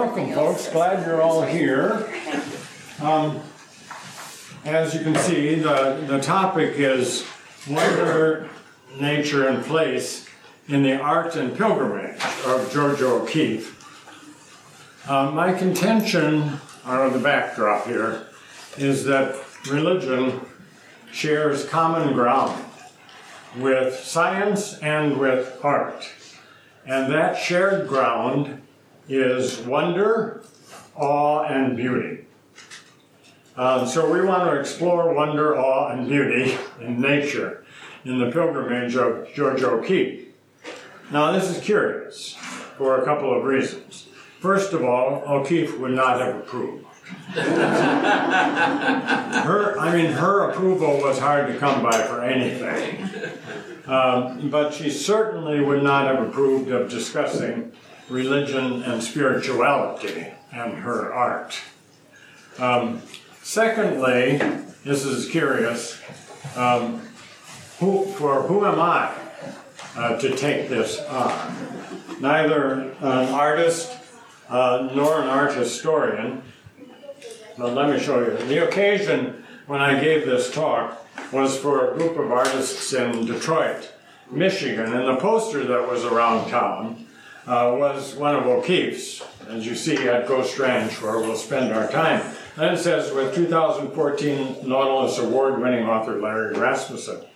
welcome, folks. Glad you're all here. As you can see, the topic is Wonder, Nature, and Place in the Art and Pilgrimage of Georgia O'Keeffe. My contention, or the backdrop here, is that religion shares common ground with science and with art. And that shared ground is wonder, awe, and beauty. So we want to explore wonder, awe, and beauty in nature in the pilgrimage of Georgia O'Keeffe. Now this is curious for a couple of reasons. First of all, O'Keeffe would not have approved. Her approval was hard to come by for anything. But she certainly would not have approved of discussing religion and spirituality and her art. Secondly, this is curious, who am I to take this on? Neither an artist nor an art historian, but let me show you. The occasion when I gave this talk was for a group of artists in Detroit, Michigan, and the poster that was around town was one of O'Keeffe's, as you see at Ghost Ranch, where we'll spend our time. And it says, with 2014 Nautilus Award-winning author Larry Rasmussen.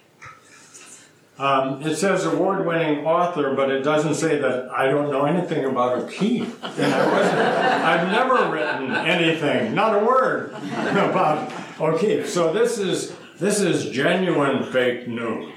It says award-winning author, but it doesn't say that I don't know anything about O'Keeffe. And I've never written anything, not a word, about O'Keeffe. So this is genuine fake news.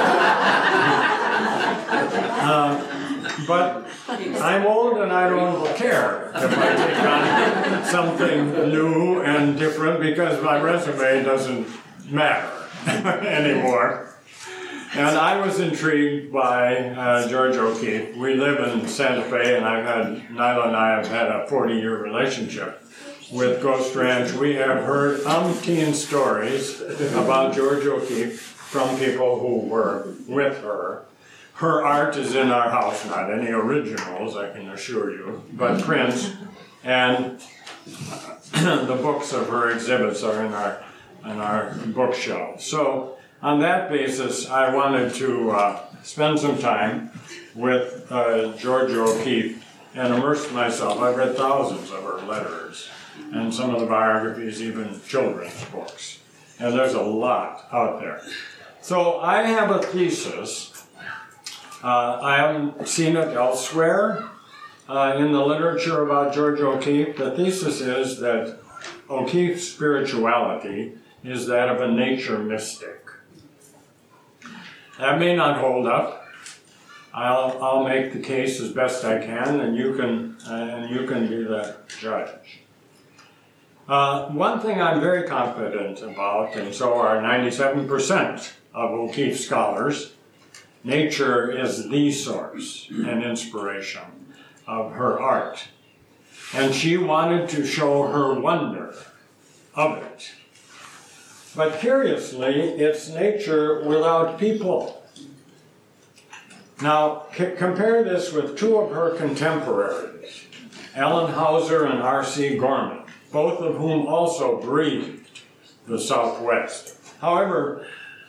But I'm old and I don't care if I take on something new and different because my resume doesn't matter anymore. And I was intrigued by Georgia O'Keeffe. We live in Santa Fe, and Nyla and I have had a 40-year relationship with Ghost Ranch. We have heard umpteen stories about Georgia O'Keeffe from people who were with her. Her art is in our house, not any originals, I can assure you, but prints, and the books of her exhibits are in our bookshelf. So on that basis, I wanted to spend some time with Georgia O'Keeffe and immerse myself. I've read thousands of her letters, and some of the biographies, even children's books. And there's a lot out there. So I have a thesis. I haven't seen it elsewhere in the literature about Georgia O'Keeffe. The thesis is that O'Keeffe's spirituality is that of a nature mystic. That may not hold up. I'll make the case as best I can, and you can be the judge. One thing I'm very confident about, and so are 97% of O'Keeffe scholars, nature is the source and inspiration of her art. And she wanted to show her wonder of it. But curiously, it's nature without people. Now, compare this with two of her contemporaries, Ellen Hauser and R.C. Gorman, both of whom also breathed the Southwest. However,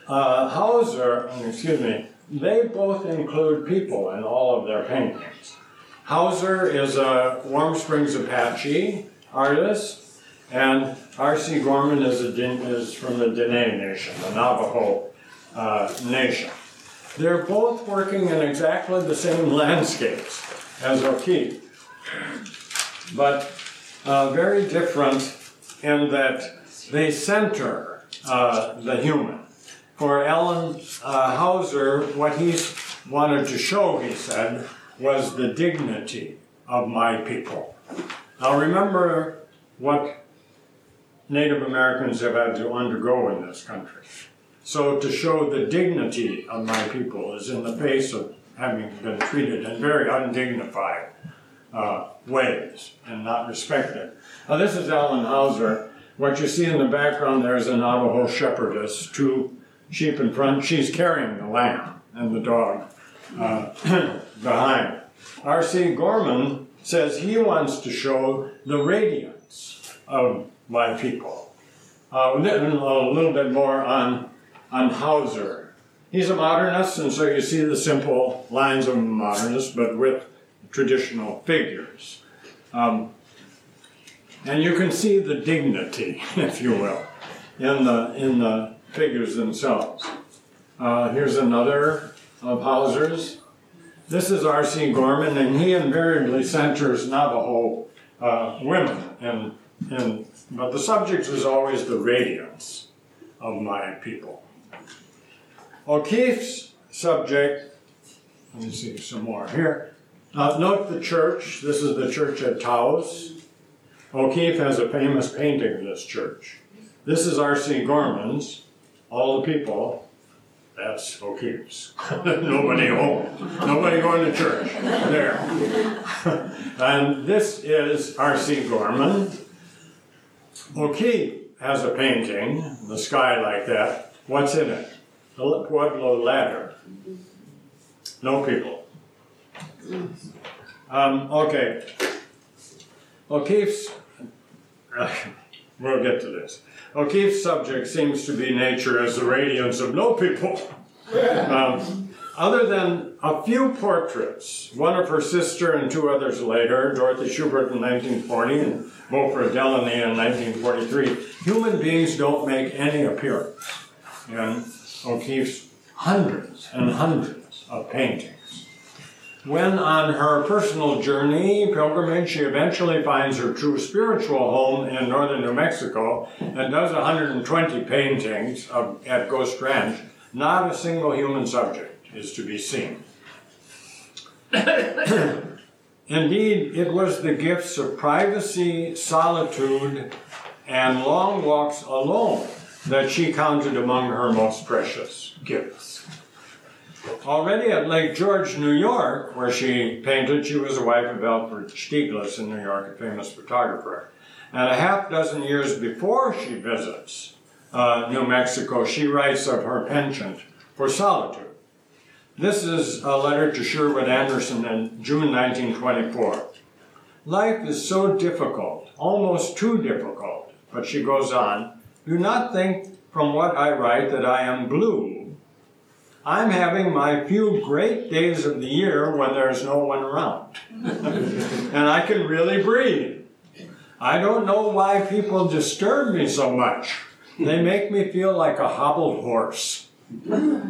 they both include people in all of their paintings. Hauser is a Warm Springs Apache artist, and R.C. Gorman is from the Dene Nation, the Navajo nation. They're both working in exactly the same landscapes as O'Keeffe, but very different in that they center the human. For Ellen Hauser, what he wanted to show, he said, was the dignity of my people. Now remember what Native Americans have had to undergo in this country. So to show the dignity of my people is in the face of having been treated in very undignified ways and not respected. Now this is Ellen Hauser. What you see in the background there is a Navajo shepherdess, two sheep in front. She's carrying the lamb and the dog behind. R.C. Gorman says he wants to show the radiance of my people. A little bit more on Hauser. He's a modernist, and so you see the simple lines of a modernist, but with traditional figures. And you can see the dignity, if you will, in the figures themselves. Here's another of Hauser's. This is R.C. Gorman, and he invariably centers Navajo women, but the subject is always the radiance of my people. O'Keeffe's subject, let me see some more here. Note the church. This is the church at Taos. O'Keeffe has a famous painting of this church. This is R.C. Gorman's, All the People. That's O'Keeffe's. Nobody home. Nobody going to church. There. And this is R.C. Gorman. O'Keeffe has a painting, the sky like that. What's in it? The Pueblo ladder. No people. Okay. O'Keeffe's, we'll get to this. O'Keeffe's subject seems to be nature as the radiance of no people. Other than a few portraits, one of her sister and two others later, Dorothy Schubert in 1940 and Beaufort Delany in 1943, human beings don't make any appearance in O'Keeffe's hundreds and hundreds of paintings. When on her personal journey, pilgrimage, she eventually finds her true spiritual home in northern New Mexico and does 120 paintings at Ghost Ranch, not a single human subject is to be seen. Indeed, it was the gifts of privacy, solitude, and long walks alone that she counted among her most precious gifts. Already at Lake George, New York, where she painted, she was the wife of Alfred Stieglitz in New York, a famous photographer. And a half dozen years before she visits New Mexico, she writes of her penchant for solitude. This is a letter to Sherwood Anderson in June 1924. Life is so difficult, almost too difficult, but she goes on, do not think from what I write that I am blue. I'm having my few great days of the year when there's no one around. And I can really breathe. I don't know why people disturb me so much. They make me feel like a hobbled horse. A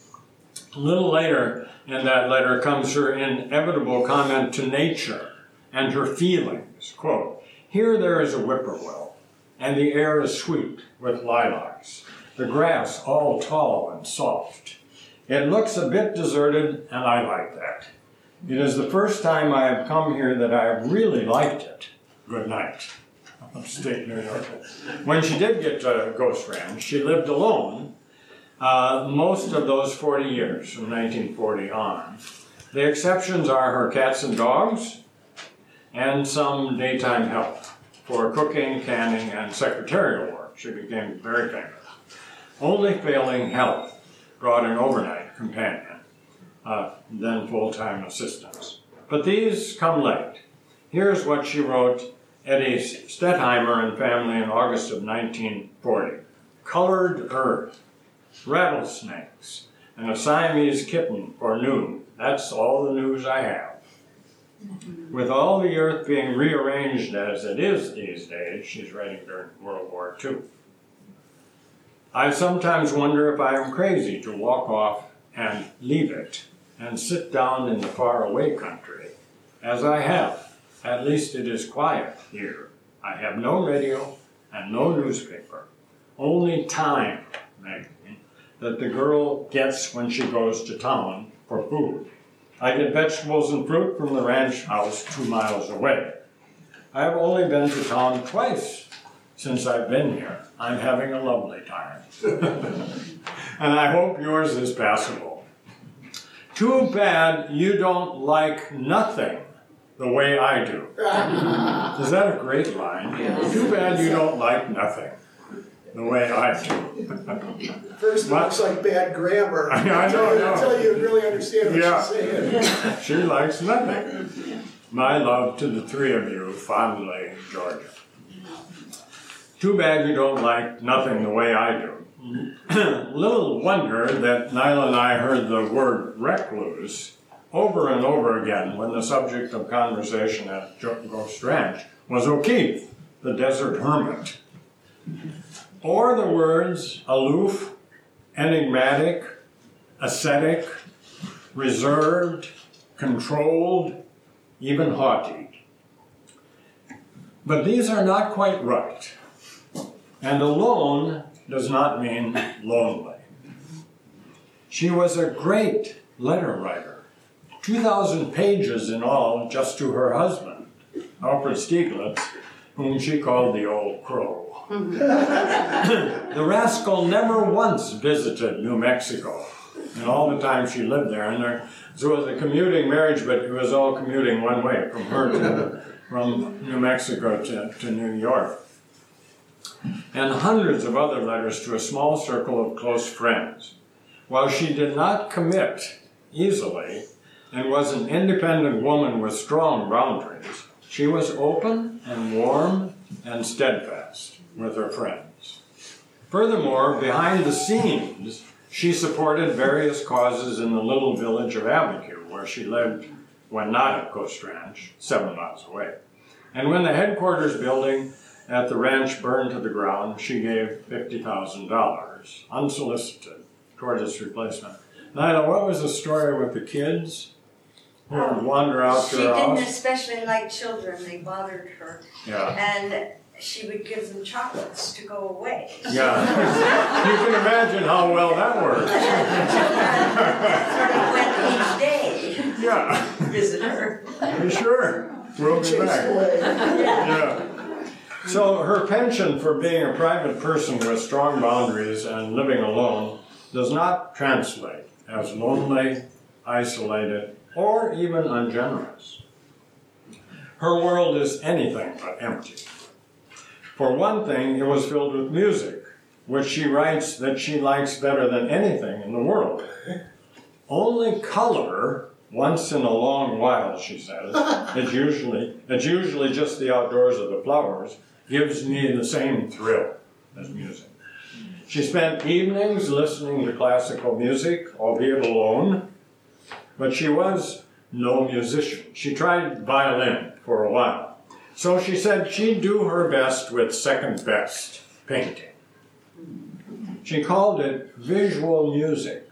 little later in that letter comes her inevitable comment to nature and her feelings. Quote, here there is a whippoorwill, and the air is sweet with lilacs, the grass all tall and soft. It looks a bit deserted, and I like that. It is the first time I have come here that I have really liked it. Good night. Upstate New York. When she did get to Ghost Ranch, she lived alone most of those 40 years, from 1940 on. The exceptions are her cats and dogs, and some daytime help for cooking, canning, and secretarial work. She became very famous. Only failing health brought an overnight companion, then full-time assistants. But these come late. Here's what she wrote Eddie Stettheimer and family in August of 1940. Colored earth, rattlesnakes, and a Siamese kitten for noon. That's all the news I have. With all the earth being rearranged as it is these days, she's writing during World War II. I sometimes wonder if I am crazy to walk off and leave it and sit down in the faraway country, as I have. At least it is quiet here. I have no radio and no newspaper, only Time magazine that the girl gets when she goes to town for food. I get vegetables and fruit from the ranch house 2 miles away. I have only been to town twice since I've been here. I'm having a lovely time. And I hope yours is passable. Too bad you don't like nothing the way I do. Is that a great line? Yes. Too bad you don't like nothing the way I do. First, it looks like bad grammar. I know. Until you really understand what Yeah. she's saying. She likes nothing. My love to the three of you, fondly, Georgia. Too bad you don't like nothing the way I do. Little wonder that Nyla and I heard the word recluse over and over again when the subject of conversation at Ghost Ranch was O'Keefe, the desert hermit. Or the words aloof, enigmatic, ascetic, reserved, controlled, even haughty. But these are not quite right. And alone does not mean lonely. She was a great letter writer, 2,000 pages in all just to her husband, Alfred Stieglitz, whom she called the Old Crow. The rascal never once visited New Mexico, and all the time she lived there. And so it was a commuting marriage, but it was all commuting one way, from New Mexico to New York. And hundreds of other letters to a small circle of close friends. While she did not commit easily and was an independent woman with strong boundaries, she was open and warm and steadfast with her friends. Furthermore, behind the scenes, she supported various causes in the little village of Abiquiu, where she lived when not at Ghost Ranch, 7 miles away. And when the headquarters building at the ranch burned to the ground, she gave $50,000, unsolicited, toward its replacement. Nyla, what was the story with the kids who would wander out to her house? She didn't especially like children. They bothered her. Yeah. And she would give them chocolates to go away. Yeah. You can imagine how well that worked. Children sort of went each day. Yeah. Visit her. Sure. We'll be back. Yeah. So her penchant for being a private person with strong boundaries and living alone does not translate as lonely, isolated, or even ungenerous. Her world is anything but empty. For one thing, it was filled with music, which she writes that she likes better than anything in the world. Only color, once in a long while, she says, it's usually just the outdoors of the flowers, gives me the same thrill as music. She spent evenings listening to classical music, albeit alone, but she was no musician. She tried violin for a while. So she said she'd do her best with second best painting. She called it visual music.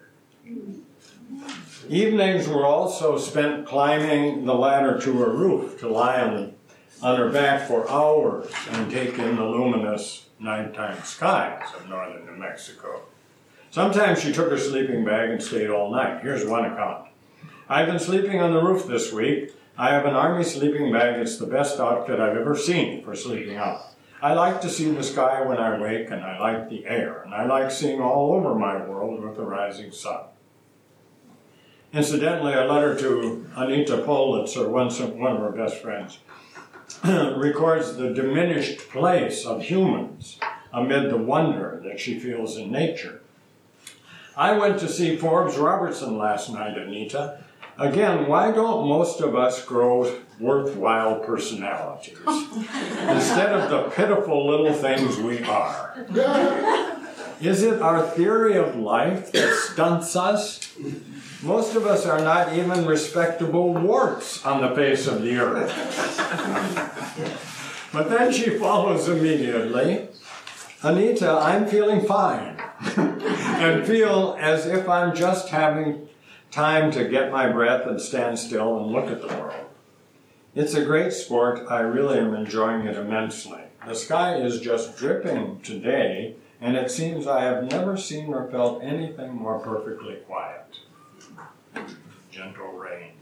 Evenings were also spent climbing the ladder to her roof to lie on her back for hours and take in the luminous nighttime skies of northern New Mexico. Sometimes she took her sleeping bag and stayed all night. Here's one account. I've been sleeping on the roof this week. I have an army sleeping bag. It's the best outfit I've ever seen for sleeping out. I like to see the sky when I wake, and I like the air, and I like seeing all over my world with the rising sun. Incidentally, a letter to Anita Politzer, one of her best friends, records the diminished place of humans amid the wonder that she feels in nature. I went to see Forbes Robertson last night, Anita. Again, why don't most of us grow worthwhile personalities instead of the pitiful little things we are? Is it our theory of life that stunts us? Most of us are not even respectable warts on the face of the earth. But then she follows immediately, Anita, I'm feeling fine, and feel as if I'm just having time to get my breath and stand still and look at the world. It's a great sport. I really am enjoying it immensely. The sky is just dripping today, and it seems I have never seen or felt anything more perfectly quiet. Gentle rain.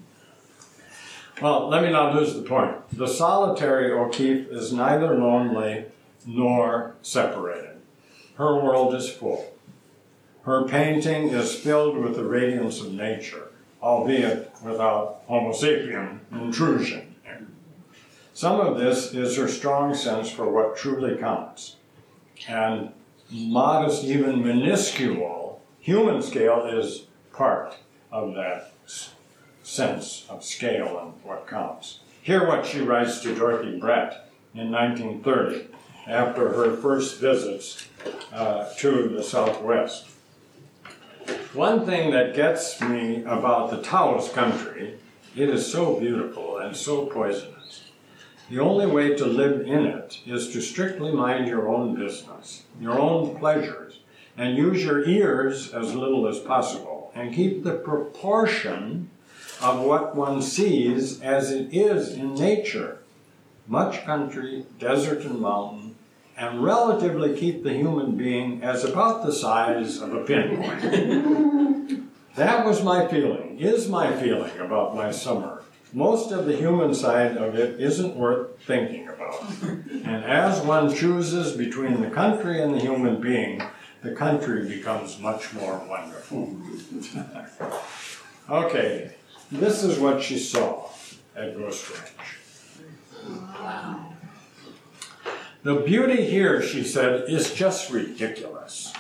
Well, let me not lose the point. The solitary O'Keefe is neither lonely nor separated. Her world is full. Her painting is filled with the radiance of nature, albeit without Homo sapien intrusion. Some of this is her strong sense for what truly counts. And modest, even minuscule, human scale is part of that sense of scale and what counts. Hear what she writes to Dorothy Brett in 1930 after her first visits to the Southwest. One thing that gets me about the Taos country, it is so beautiful and so poisonous. The only way to live in it is to strictly mind your own business, your own pleasures, and use your ears as little as possible, and keep the proportion of what one sees as it is in nature. Much country, desert and mountain, and relatively keep the human being as about the size of a pinpoint. That was my feeling, is my feeling about my summer. Most of the human side of it isn't worth thinking about. And as one chooses between the country and the human being, the country becomes much more wonderful. Okay, this is what she saw at Ghost Ranch. Wow. The beauty here, she said, is just ridiculous.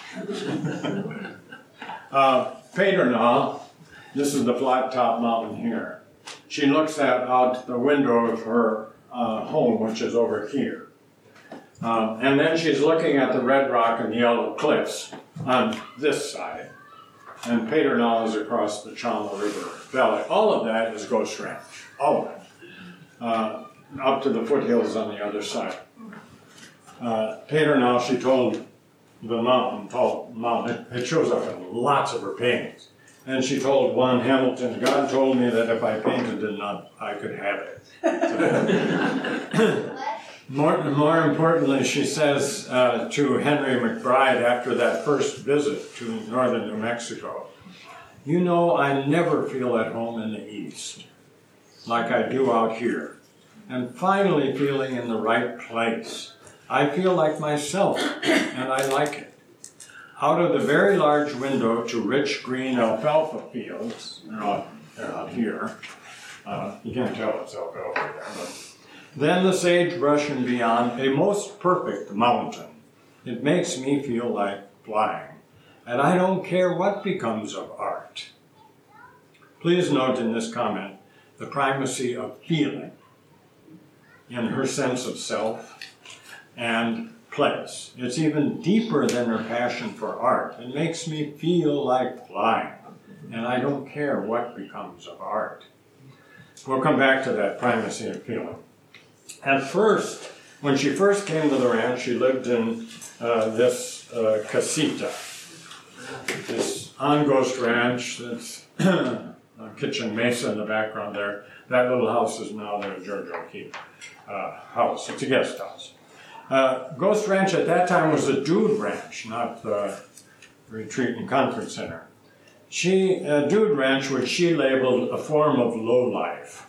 Pedernal, this is the flat top mountain here. She looks out the window of her home, which is over here. And then she's looking at the red rock and yellow cliffs on this side. And Pedernal is across the Chama River Valley. All of that is Ghost Ranch, all of it. Up to the foothills on the other side. Pedernal, she told the mountain, it shows up in lots of her paintings. And she told Juan Hamilton, God told me that if I painted enough, I could have it. More importantly, she says to Henry McBride after that first visit to northern New Mexico, you know, I never feel at home in the East like I do out here. And finally feeling in the right place. I feel like myself, and I like it. Out of the very large window to rich green alfalfa fields, they're out here. You can't tell it's alfalfa there, but then the sagebrush and beyond, a most perfect mountain. It makes me feel like flying, and I don't care what becomes of art. Please note in this comment the primacy of feeling in her sense of self and place. It's even deeper than her passion for art. It makes me feel like flying, and I don't care what becomes of art. We'll come back to that primacy of feeling. At first, when she first came to the ranch, she lived in this casita, this on Ghost Ranch. That's Kitchen Mesa in the background there. That little house is now the George O'Keeffe house. It's a guest house. Ghost Ranch at that time was a dude ranch, not the retreat and conference center. Dude ranch, which she labeled a form of lowlife.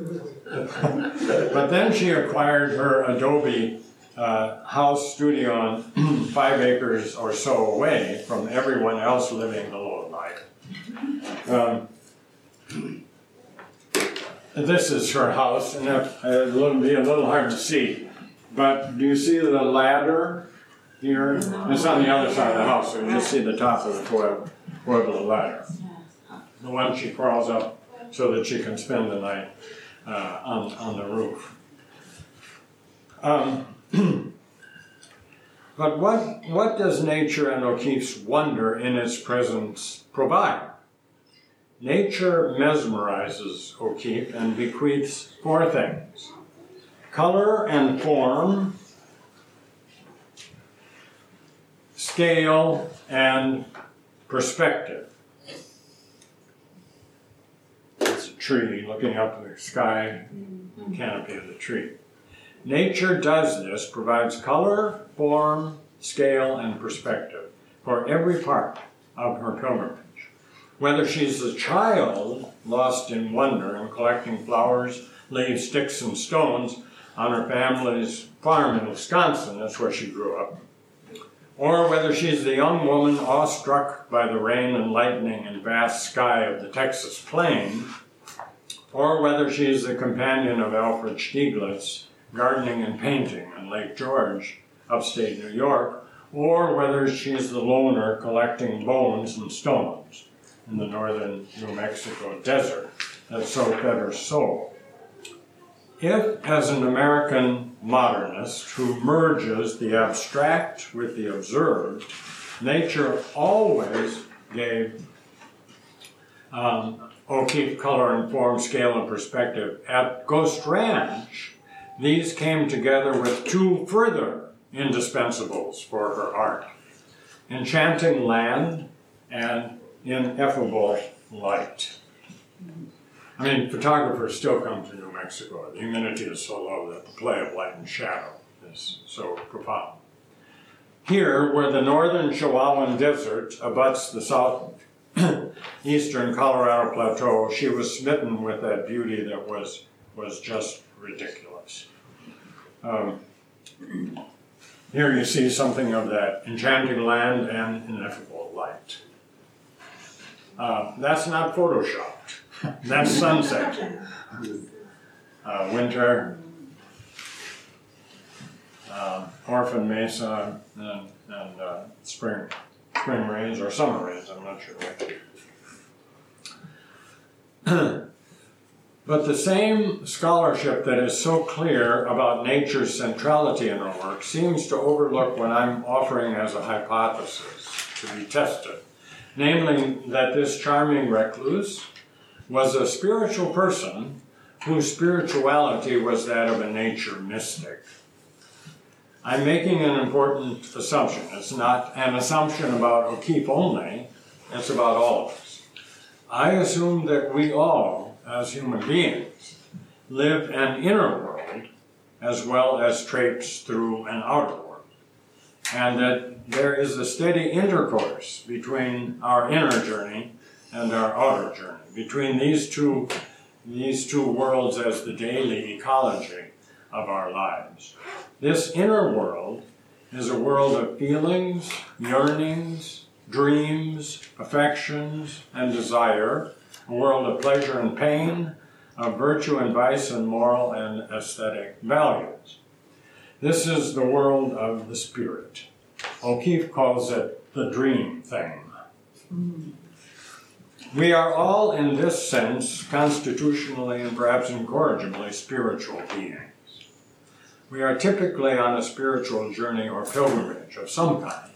But then she acquired her adobe house studio on 5 acres or so away from everyone else living the low life. This is her house, and it will be a little hard to see. But do you see the ladder here? It's on the other side of the house, so you just see the top of the Pueblo ladder. The one she crawls up so that she can spend the night on the roof. But what does nature and O'Keeffe's wonder in its presence provide? Nature mesmerizes O'Keeffe and bequeaths 4 things: color and form, scale, and perspective. It's a tree looking up at the sky, the canopy of the tree. Nature does this, provides color, form, scale, and perspective for every part of her pilgrimage. Whether she's a child lost in wonder and collecting flowers, leaves, sticks, and stones on her family's farm in Wisconsin, that's where she grew up, or whether she's the young woman awestruck by the rain and lightning and vast sky of the Texas plain, or whether she's the companion of Alfred Stieglitz, gardening and painting in Lake George, upstate New York, or whether she's the loner collecting bones and stones in the northern New Mexico desert. that so fed her soul. If, as an American modernist who merges the abstract with the observed, nature always gave O'Keeffe color and form, scale, and perspective. At Ghost Ranch, these came together with two further indispensables for her art: enchanting land and ineffable light. I mean, photographers still come to New Mexico. The humidity is so low that the play of light and shadow is so profound. Here, where the northern Chihuahuan Desert abuts the southeastern Colorado Plateau, she was smitten with that beauty that was just ridiculous. Here you see something of that enchanting land and ineffable light. That's not photoshopped. That's sunset. Winter, Orphan Mesa, and spring rains or summer rains, I'm not sure which. But the same scholarship that is so clear about nature's centrality in her work seems to overlook what I'm offering as a hypothesis to be tested, namely that this charming recluse was a spiritual person whose spirituality was that of a nature mystic. I'm making an important assumption. It's not an assumption about O'Keeffe only, it's about all of us. I assume that we all, as human beings, live an inner world as well as traipse through an outer world, and that there is a steady intercourse between our inner journey and our outer journey, between these two worlds as the daily ecology of our lives. This inner world is a world of feelings, yearnings, dreams, affections, and desire, a world of pleasure and pain, of virtue and vice, and moral and aesthetic values. This is the world of the spirit. O'Keeffe calls it the dream thing. We are all, in this sense, constitutionally and perhaps incorrigibly spiritual beings. We are typically on a spiritual journey or pilgrimage of some kind.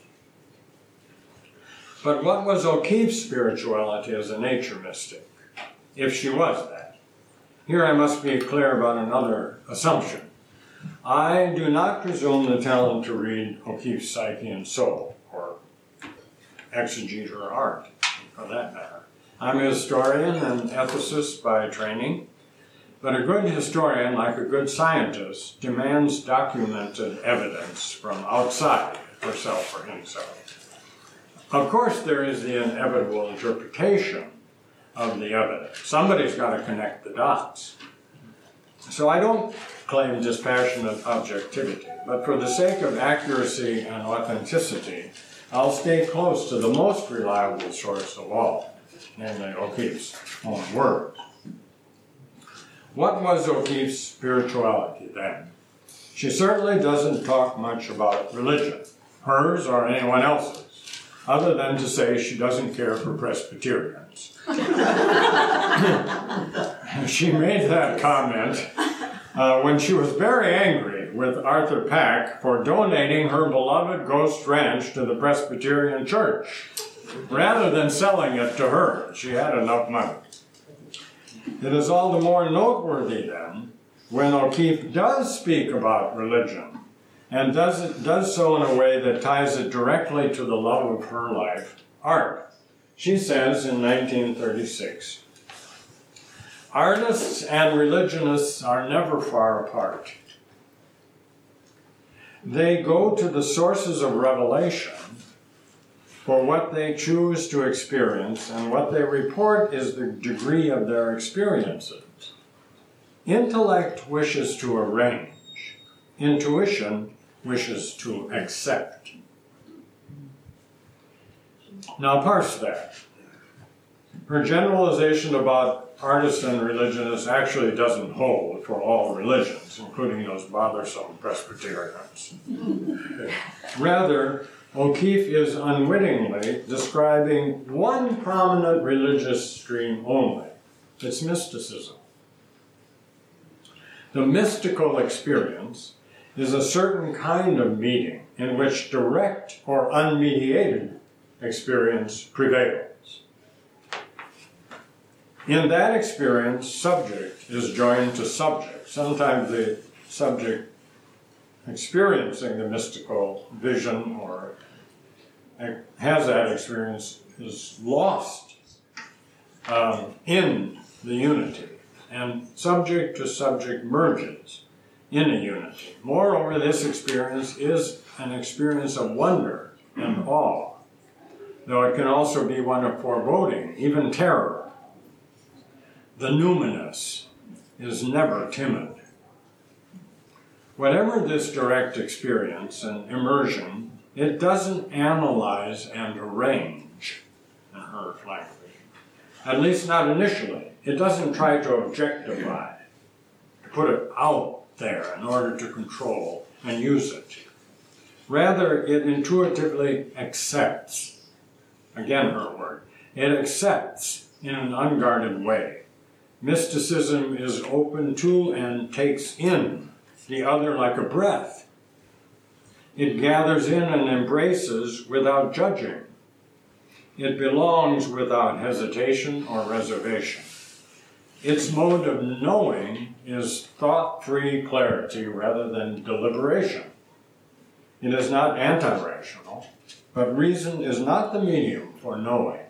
But what was O'Keeffe's spirituality as a nature mystic, if she was that? Here I must be clear about another assumption. I do not presume the talent to read O'Keeffe's Psyche and Soul, or exegete her art, for that matter. I'm a historian and ethicist by training, but a good historian, like a good scientist, demands documented evidence from outside herself or himself. Of course, there is the inevitable interpretation of the evidence. Somebody's got to connect the dots. So I don't claim dispassionate objectivity, but for the sake of accuracy and authenticity, I'll stay close to the most reliable source of all, namely O'Keeffe's own work. What was O'Keeffe's spirituality then? She certainly doesn't talk much about religion, hers or anyone else's, other than to say she doesn't care for Presbyterians. She made that comment when she was very angry with Arthur Pack for donating her beloved Ghost Ranch to the Presbyterian Church, rather than selling it to her. She had enough money. It is all the more noteworthy then when O'Keeffe does speak about religion, and does so in a way that ties it directly to the love of her life, art. She says in 1936, "Artists and religionists are never far apart. They go to the sources of revelation for what they choose to experience, and what they report is the degree of their experiences. Intellect wishes to arrange. Intuition wishes to accept." Now parse that. Her generalization about artists and religionists actually doesn't hold for all religions, including those bothersome Presbyterians. Rather, O'Keeffe is unwittingly describing one prominent religious stream only, It's mysticism. The mystical experience is a certain kind of meeting in which direct or unmediated experience prevails. In that experience, subject is joined to subject. Sometimes the subject experiencing the mystical vision or has that experience is lost in the unity, and subject to subject merges in a unity. Moreover, this experience is an experience of wonder and awe, though it can also be one of foreboding, even terror. The numinous is never timid. Whatever this direct experience and immersion, it doesn't analyze and arrange in her language. At least not initially. It doesn't try to objectify, to put it out there in order to control and use it. Rather, it intuitively accepts. Again, her word. It accepts in an unguarded way. Mysticism is open to and takes in the other like a breath. It gathers in and embraces without judging. It belongs without hesitation or reservation. Its mode of knowing is thought-free clarity rather than deliberation. It is not anti-rational, but reason is not the medium for knowing,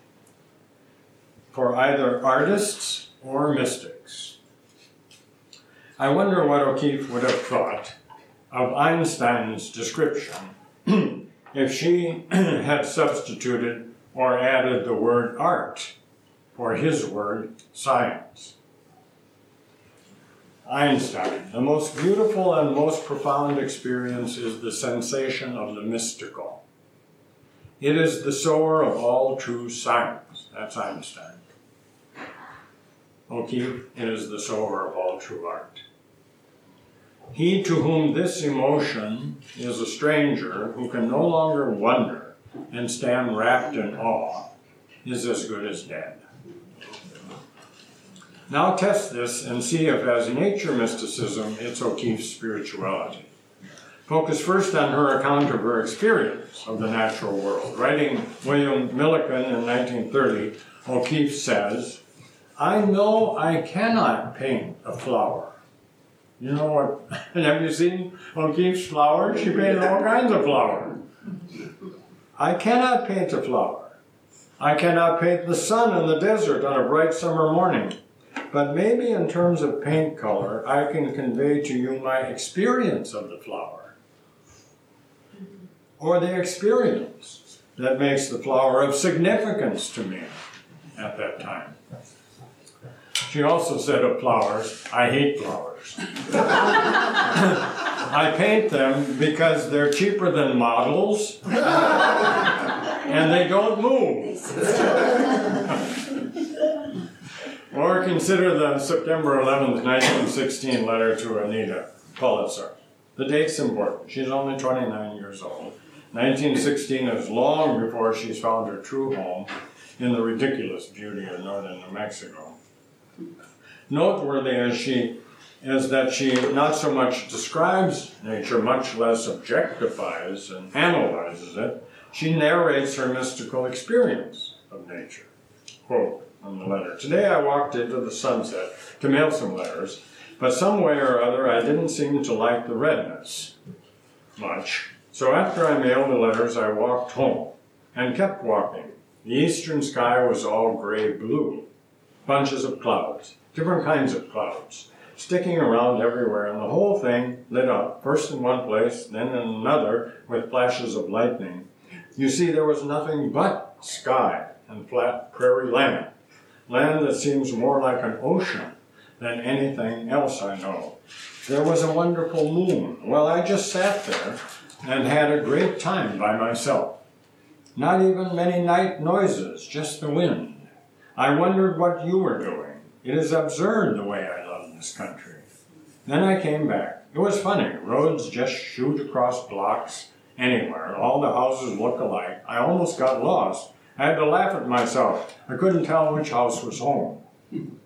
for either artists or mystics. I wonder what O'Keeffe would have thought of Einstein's description if she had substituted or added the word art for his word science. Einstein, the most beautiful and most profound experience is the sensation of the mystical. It is the sower of all true science. That's Einstein. O'Keeffe, it is the sower of all true art. He to whom this emotion is a stranger, who can no longer wonder and stand wrapped in awe, is as good as dead. Now test this and see if, as nature mysticism, it's O'Keeffe's spirituality. Focus first on her account of her experience of the natural world. Writing William Millikan in 1930, O'Keeffe says, "I know I cannot paint a flower." You know what? Have you seen O'Keeffe's flowers? She painted all kinds of flowers. I cannot paint a flower. I cannot paint the sun in the desert on a bright summer morning. But maybe in terms of paint color, I can convey to you my experience of the flower. Or the experience that makes the flower of significance to me at that time. She also said of flowers, I hate flowers. I paint them because they're cheaper than models and they don't move. Or consider the September 11th, 1916 letter to Anita Pulitzer. The date's important. She's only 29 years old. 1916 is long before she's found her true home in the ridiculous beauty of northern New Mexico. Noteworthy is that she not so much describes nature, much less objectifies and analyzes it. She narrates her mystical experience of nature. Quote from the letter, "Today I walked into the sunset to mail some letters, but some way or other I didn't seem to like the redness much. So after I mailed the letters, I walked home and kept walking. The eastern sky was all gray-blue. Bunches of clouds, different kinds of clouds, sticking around everywhere, and the whole thing lit up, first in one place, then in another, with flashes of lightning. You see, there was nothing but sky and flat prairie land that seems more like an ocean than anything else I know. There was a wonderful moon. Well, I just sat there and had a great time by myself. Not even many night noises, just the wind. I wondered what you were doing. It is absurd the way I love this country. Then I came back. It was funny. Roads just shoot across blocks anywhere. All the houses look alike. I almost got lost. I had to laugh at myself. I couldn't tell which house was home.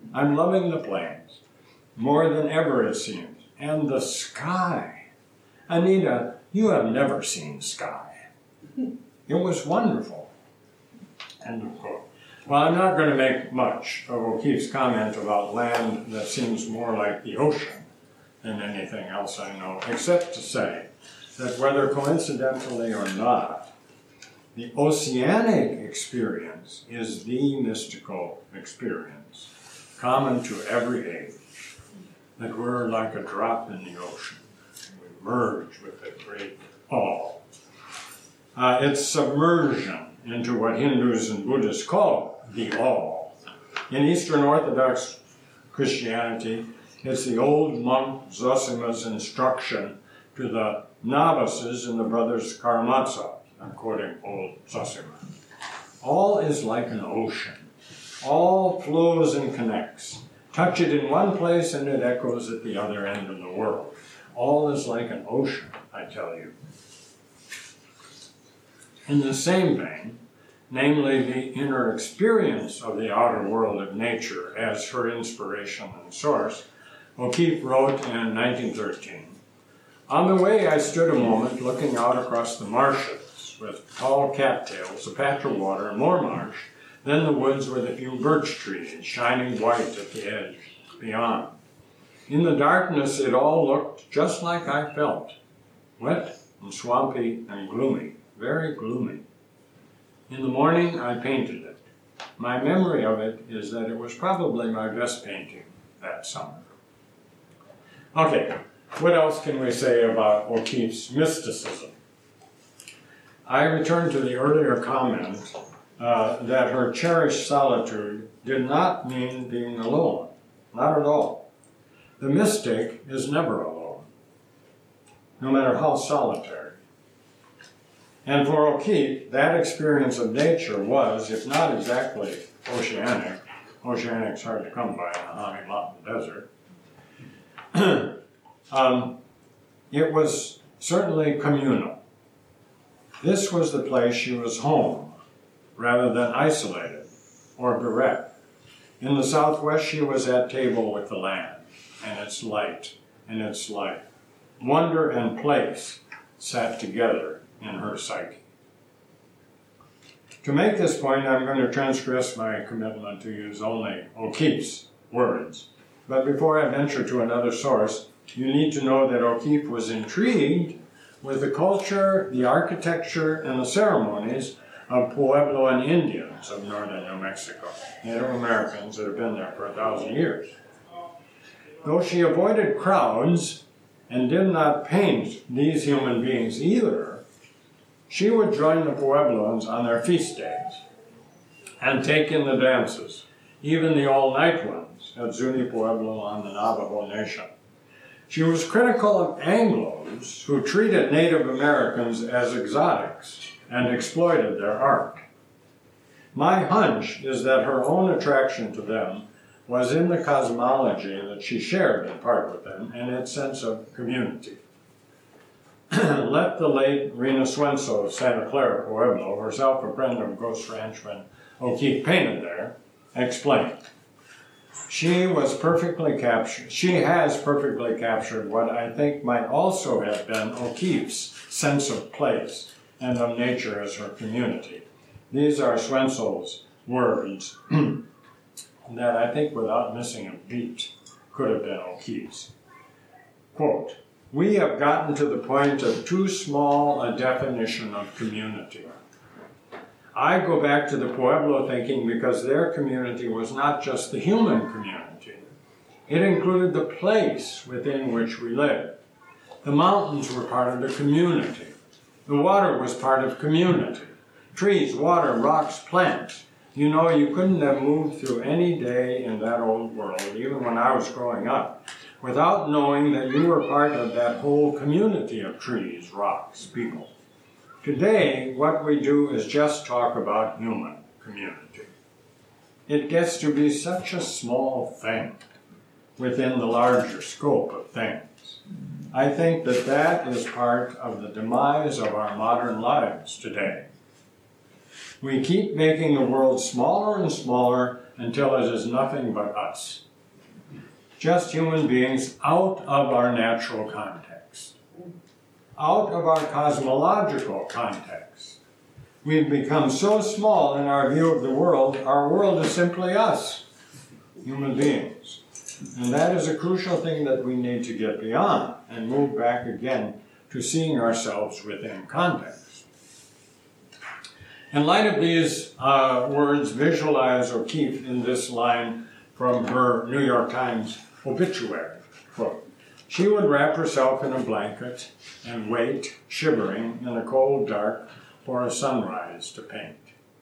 I'm loving the plains more than ever, it seems. And the sky. Anita, you have never seen sky. It was wonderful. End of quote. Well, I'm not going to make much of O'Keeffe's comment about land that seems more like the ocean than anything else I know, except to say that whether coincidentally or not, the oceanic experience is the mystical experience, common to every age, that we're like a drop in the ocean. We merge with the great all. It's submersion into what Hindus and Buddhists call the all. In Eastern Orthodox Christianity, it's the old monk Zosima's instruction to the novices in the brothers Karamazov. I'm quoting old Zosima. All is like an ocean. All flows and connects. Touch it in one place and it echoes at the other end of the world. All is like an ocean, I tell you. In the same vein, namely the inner experience of the outer world of nature as her inspiration and source, O'Keeffe wrote in 1913, "On the way I stood a moment looking out across the marshes with tall cattails, a patch of water, more marsh, then the woods with a few birch trees shining white at the edge beyond. In the darkness it all looked just like I felt, wet and swampy and gloomy, very gloomy. In the morning I painted it. My memory of it is that it was probably my best painting that summer." Okay, what else can we say about O'Keeffe's mysticism? I return to the earlier comment that her cherished solitude did not mean being alone, not at all. The mystic is never alone, no matter how solitary. And for O'Keeffe, that experience of nature was, if not exactly oceanic, oceanic's hard to come by in the Hami Mountain Desert, it was certainly communal. This was the place she was home, rather than isolated or bereft. In the Southwest, she was at table with the land, and its light, and its life. Wonder and place sat together in her psyche. To make this point, I'm going to transgress my commitment to use only O'Keeffe's words. But before I venture to another source, you need to know that O'Keeffe was intrigued with the culture, the architecture, and the ceremonies of Puebloan Indians of northern New Mexico, Native Americans that have been there for 1,000 years. Though she avoided crowds and did not paint these human beings either, she would join the Puebloans on their feast days and take in the dances, even the all-night ones at Zuni Pueblo on the Navajo Nation. She was critical of Anglos who treated Native Americans as exotics and exploited their art. My hunch is that her own attraction to them was in the cosmology that she shared in part with them and its sense of community. Let the late Rena Swenso of Santa Clara Pueblo, herself a friend of Ghost Ranch when O'Keeffe painted there, explain. She has perfectly captured what I think might also have been O'Keeffe's sense of place and of nature as her community. These are Swenso's words that I think without missing a beat could have been O'Keeffe's. Quote, "We have gotten to the point of too small a definition of community. I go back to the Pueblo thinking because their community was not just the human community. It included the place within which we lived. The mountains were part of the community. The water was part of community. Trees, water, rocks, plants. You know, you couldn't have moved through any day in that old world, even when I was growing up, without knowing that you were part of that whole community of trees, rocks, people. Today, what we do is just talk about human community. It gets to be such a small thing within the larger scope of things. I think that that is part of the demise of our modern lives today. We keep making the world smaller and smaller until it is nothing but us. Just human beings out of our natural context, out of our cosmological context. We've become so small in our view of the world, our world is simply us, human beings. And that is a crucial thing that we need to get beyond and move back again to seeing ourselves within context. In light of these words, visualize O'Keeffe in this line from her New York Times obituary. Quote, "She would wrap herself in a blanket and wait, shivering in the cold dark, for a sunrise to paint.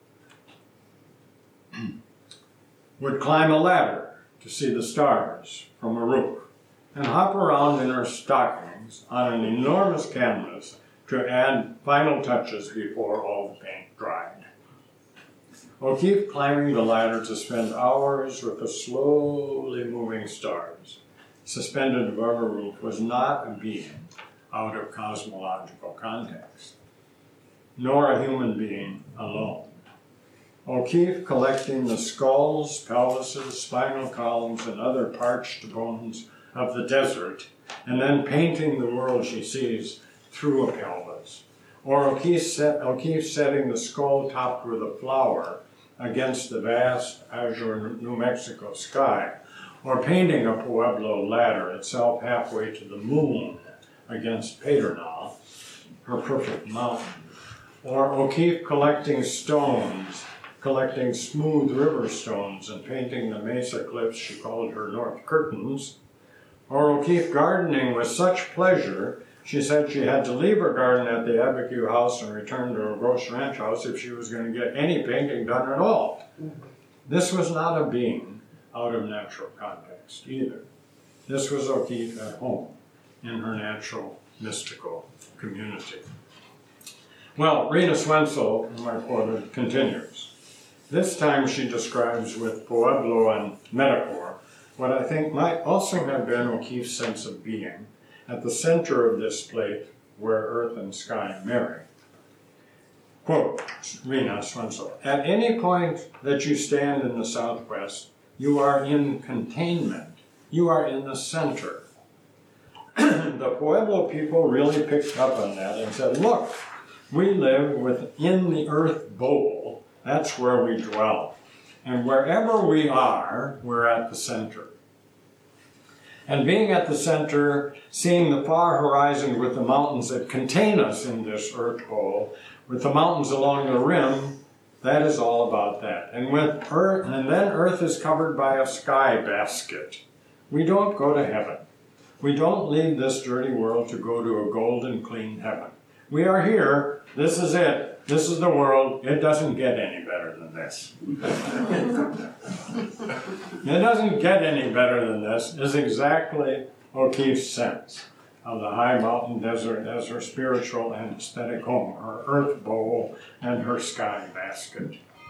Would climb a ladder to see the stars from a roof, and hop around in her stockings on an enormous canvas to add final touches before all the paint dried. O'Keeffe climbing the ladder to spend hours with the slowly moving stars suspended above her roof was not a being out of cosmological context, nor a human being alone. O'Keeffe collecting the skulls, pelvises, spinal columns, and other parched bones of the desert, and then painting the world she sees through a pelvis. Or O'Keeffe setting the skull topped with a flower against the vast azure New Mexico sky, or painting a Pueblo ladder itself halfway to the moon against Pedernal, her perfect mountain. Or O'Keeffe collecting stones, collecting smooth river stones and painting the mesa cliffs she called her North Curtains. Or O'Keeffe gardening with such pleasure, she said she had to leave her garden at the Abiquiu house and return to her Ghost Ranch house if she was going to get any painting done at all. This was not a being out of natural context either. This was O'Keeffe at home in her natural, mystical community. Well, Rena Swenzel, whom I quoted, continues. This time she describes with Pueblo and metaphor what I think might also have been O'Keeffe's sense of being at the center of this plate where earth and sky marry. Quote, Rena Swenzel, "At any point that you stand in the Southwest, you are in containment. You are in the center." The Pueblo people really picked up on that and said, look, we live within the earth bowl. That's where we dwell. And wherever we are, we're at the center. And being at the center, seeing the far horizon with the mountains that contain us in this earth bowl, with the mountains along the rim, that is all about that. And then earth is covered by a sky basket. We don't go to heaven. We don't leave this dirty world to go to a golden, clean heaven. We are here. This is it. This is the world. It doesn't get any better than this. It doesn't get any better than this is exactly O'Keeffe's sense of the high mountain desert as her spiritual and aesthetic home, her earth bowl and her sky basket.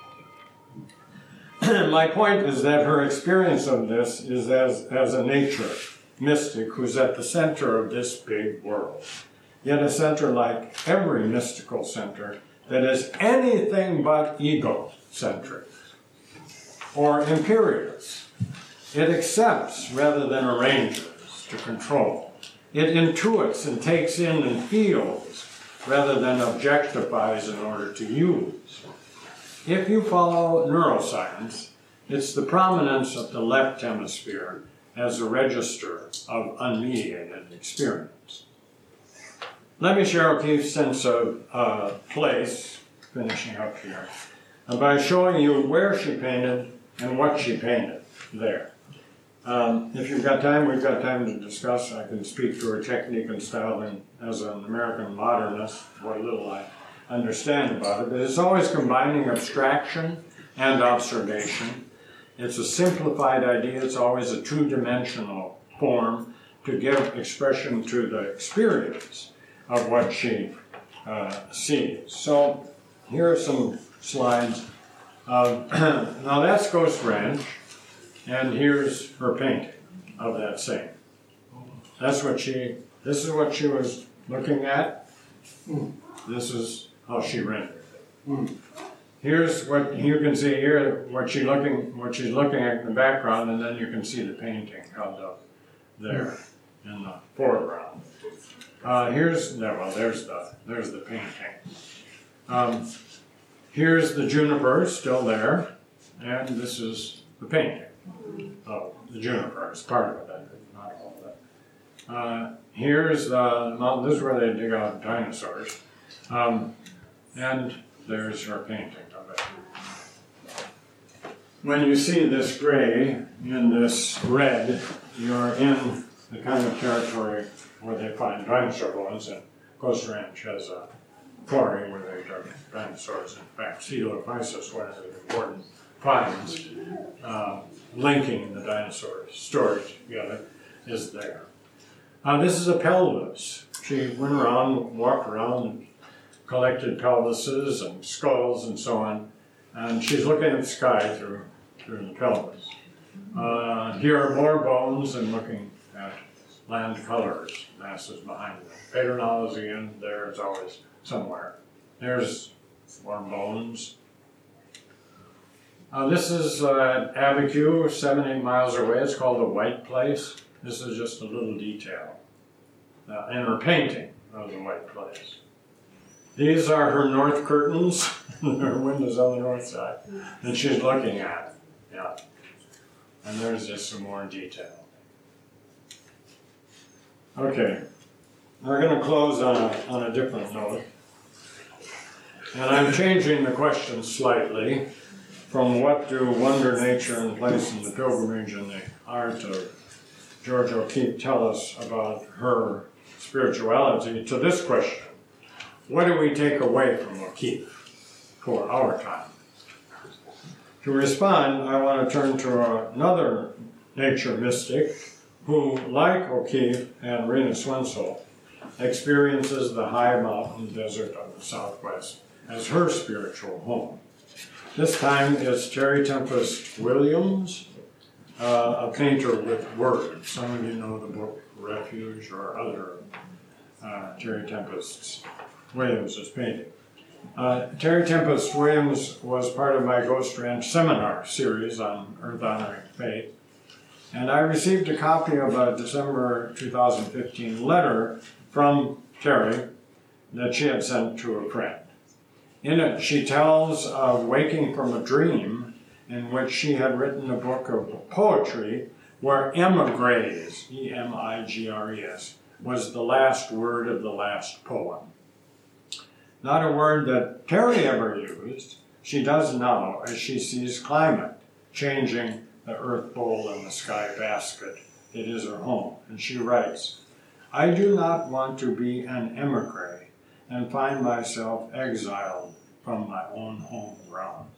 My point is that her experience of this is as a nature mystic who's at the center of this big world. Yet a center like every mystical center that is anything but egocentric or imperialist. It accepts rather than arranges to control. It intuits and takes in and feels rather than objectifies in order to use. If you follow neuroscience, it's the prominence of the left hemisphere as a register of unmediated experience. Let me share O'Keeffe's sense of place, finishing up here, by showing you where she painted and what she painted there. If you've got time, we've got time to discuss. I can speak to her technique and style as an American modernist, what little I understand about it. But it's always combining abstraction and observation. It's a simplified idea. It's always a two-dimensional form to give expression to the experience of what she sees. So here are some slides. Now that's Ghost Ranch, and here's her painting of that same. This is what she was looking at. This is how she rendered it. here's what you can see here, what she's looking at in the background, and then you can see the painting held up there in the foreground. There's the painting. Here's the juniper still there, and this is the painting. Oh, the juniper is part of it, not all of it. Here's the mountain. This is where they dig out dinosaurs, and there's her painting of it. When you see this gray in this red, you're in the kind of territory where they find dinosaur bones, and Ghost Ranch has a quarry where they dug dinosaurs. In fact, Coelophysis, one of the important finds linking the dinosaur stories together, is there. This is a pelvis. She went around, walked around, and collected pelvises and skulls and so on, and she's looking at the sky through the pelvis. Here are more bones and looking at land colors, masses behind them. Pedernales there is always somewhere. There's more bones. This is at Abiquiu, 7-8 miles away. It's called the White Place. This is just a little detail in her painting of the White Place. These are her north curtains, her windows on the north side, that she's looking at. Yeah. And there's just some more detail. Okay, we're going to close on a different note. And I'm changing the question slightly from what do wonder, nature, and place in the pilgrimage and the art of George O'Keeffe tell us about her spirituality to this question. What do we take away from O'Keeffe for our time? To respond, I want to turn to another nature mystic who, like O'Keeffe and Rena Swensel, experiences the high mountain desert of the Southwest as her spiritual home. This time is Terry Tempest Williams, a painter with words. Some of you know the book Refuge or other Terry Tempest Williams' painting. Terry Tempest Williams was part of my Ghost Ranch seminar series on Earth Honoring Faith. And I received a copy of a December 2015 letter from Terry that she had sent to a friend. In it, she tells of waking from a dream in which she had written a book of poetry where emigres, E-M-I-G-R-E-S, was the last word of the last poem. Not a word that Terry ever used, she does now as she sees climate changing the earth bowl and the sky basket that is her home. And she writes, I do not want to be an emigre and find myself exiled from my own home ground.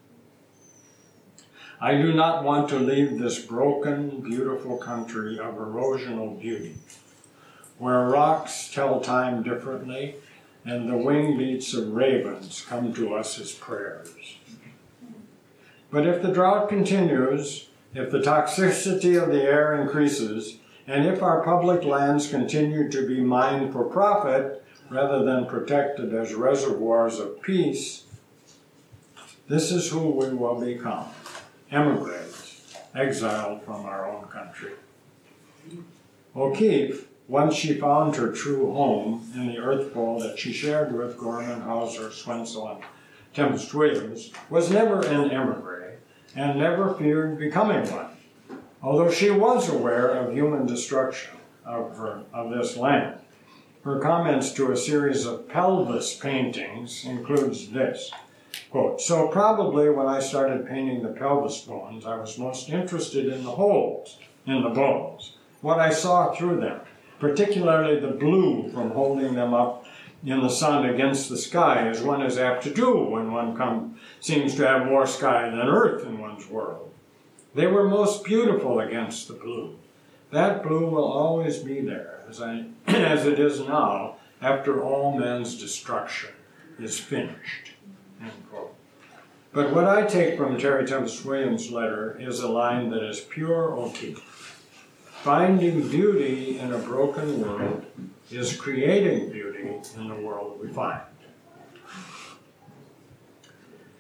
I do not want to leave this broken, beautiful country of erosional beauty, where rocks tell time differently and the wing beats of ravens come to us as prayers. But if the drought continues, if the toxicity of the air increases, and if our public lands continue to be mined for profit rather than protected as reservoirs of peace, this is who we will become, emigres, exiled from our own country. O'Keeffe, once she found her true home in the earth bowl that she shared with Gorman, Hauser, Swensel, and Tempest Williams, was never an emigre and never feared becoming one, although she was aware of human destruction of this land. Her comments to a series of pelvis paintings includes this, quote, so probably when I started painting the pelvis bones, I was most interested in the holes in the bones, what I saw through them, particularly the blue from holding them up in the sun against the sky, as one is apt to do when one seems to have more sky than earth in one's world. They were most beautiful against the blue. That blue will always be there, as it is now, after all man's destruction is finished. End quote. But what I take from Terry Tempest Williams' letter is a line that is pure O'Keeffe. Finding beauty in a broken world is creating beauty in the world we find.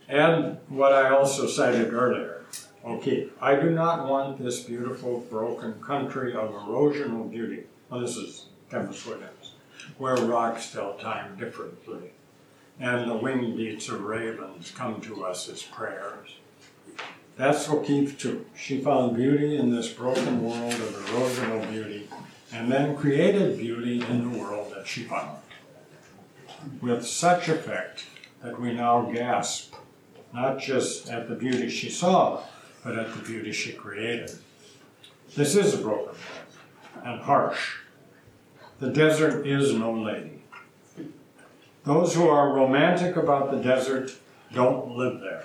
And what I also cited earlier, O'Keeffe. I do not want this beautiful broken country of erosional beauty. Well, this is Tempest Williams, where rocks tell time differently, and the wing beats of ravens come to us as prayers. That's O'Keeffe too. She found beauty in this broken world of erosional beauty, and then created beauty in the world that she found, with such effect that we now gasp, not just at the beauty she saw, but at the beauty she created. This is a broken world, and harsh. The desert is no lady. Those who are romantic about the desert don't live there.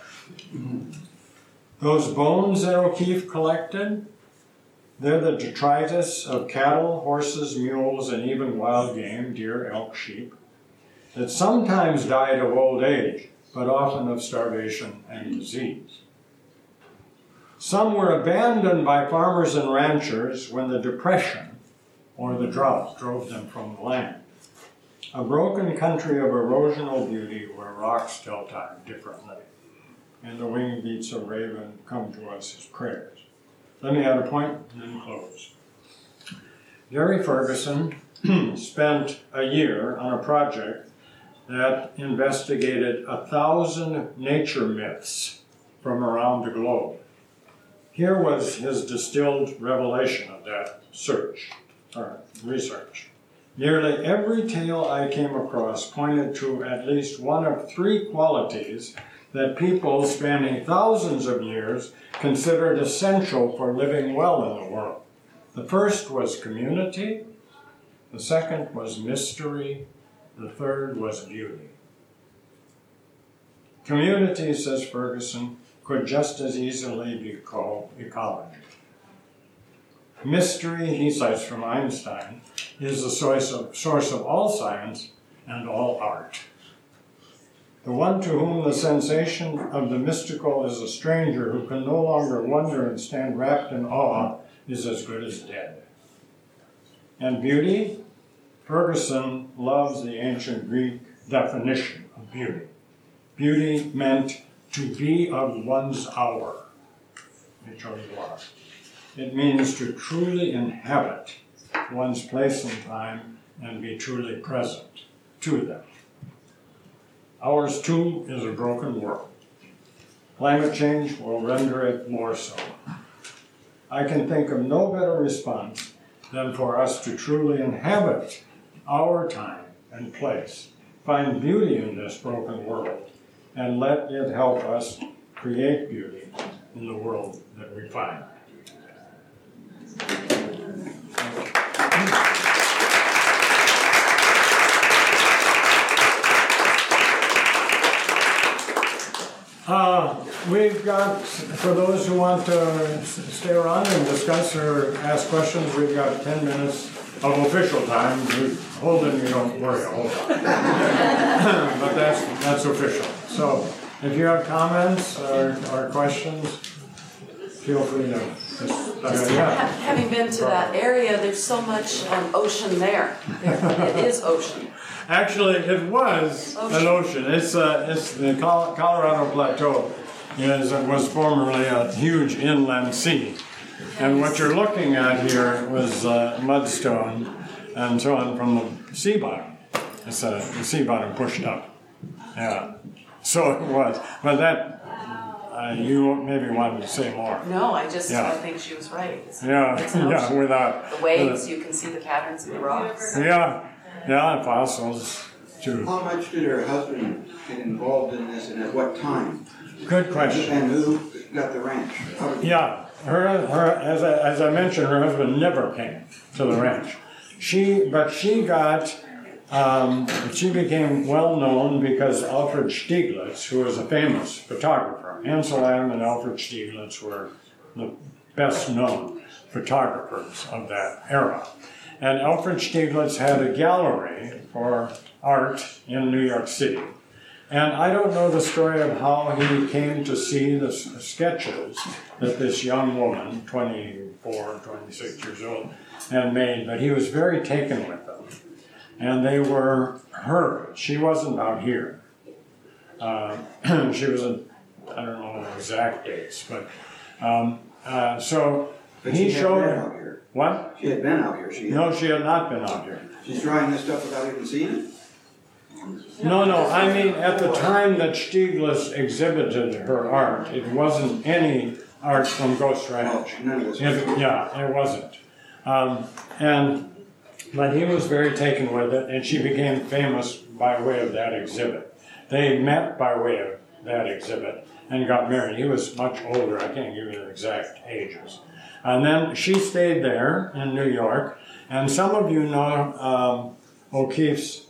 Those bones that O'Keeffe collected, they're the detritus of cattle, horses, mules, and even wild game, deer, elk, sheep, that sometimes died of old age, but often of starvation and disease. Some were abandoned by farmers and ranchers when the Depression or the drought drove them from the land. A broken country of erosional beauty where rocks tell time differently, and the wing beats of raven come to us as prayers. Let me add a point and then close. Gary Ferguson spent a year on a project that investigated 1,000 nature myths from around the globe. Here was his distilled revelation of that research. Nearly every tale I came across pointed to at least one of three qualities that people spanning thousands of years considered essential for living well in the world. The first was community, the second was mystery, the third was beauty. Community, says Ferguson, could just as easily be called ecology. Mystery, he cites from Einstein, is the source of all science and all art. The one to whom the sensation of the mystical is a stranger who can no longer wonder and stand wrapped in awe is as good as dead. And beauty? Ferguson loves the ancient Greek definition of beauty. Beauty meant to be of one's hour. H-O-U-R. It means to truly inhabit one's place and time and be truly present to them. Ours, too, is a broken world. Climate change will render it more so. I can think of no better response than for us to truly inhabit our time and place, find beauty in this broken world, and let it help us create beauty in the world that we find. We've got, for those who want to stay around and discuss or ask questions, we've got 10 minutes of official time. Holden, you don't worry, hold on. But that's official. So if you have comments or questions, feel free to just having been to that area, there's so much ocean there. It is ocean. Actually, it was an ocean. It's the Colorado Plateau. Was formerly a huge inland sea. And what you're looking at here was mudstone and so on from the sea bottom. It's the sea bottom pushed up. Yeah. So it was. But that, you maybe wanted to say more. No, I think she was right. It's without the waves, you can see the patterns in the rocks. Yeah, fossils too. How much did her husband get involved in this, and at what time? Good question. And who got the ranch? Her as I mentioned, her husband never came to the ranch. She became well known because Alfred Stieglitz, who was a famous photographer, Ansel Adams and Alfred Stieglitz were the best known photographers of that era. And Alfred Stieglitz had a gallery for art in New York City. And I don't know the story of how he came to see the sketches that this young woman, 24, 26 years old, had made, but he was very taken with them. And they were hers. She wasn't out here. She was I don't know the exact dates, but so But he she had showed been her. out here. What? She had been out here. No, she had not been out here. She's drawing this stuff without even seeing it? No, I mean, at the time that Stieglitz exhibited her art, it wasn't any art from Ghost Oh, Ranch. none of this. Yeah, it wasn't. But he was very taken with it, and she became famous by way of that exhibit. They met by way of that exhibit and got married. He was much older, I can't give you the exact ages. And then she stayed there in New York, and some of you know O'Keeffe's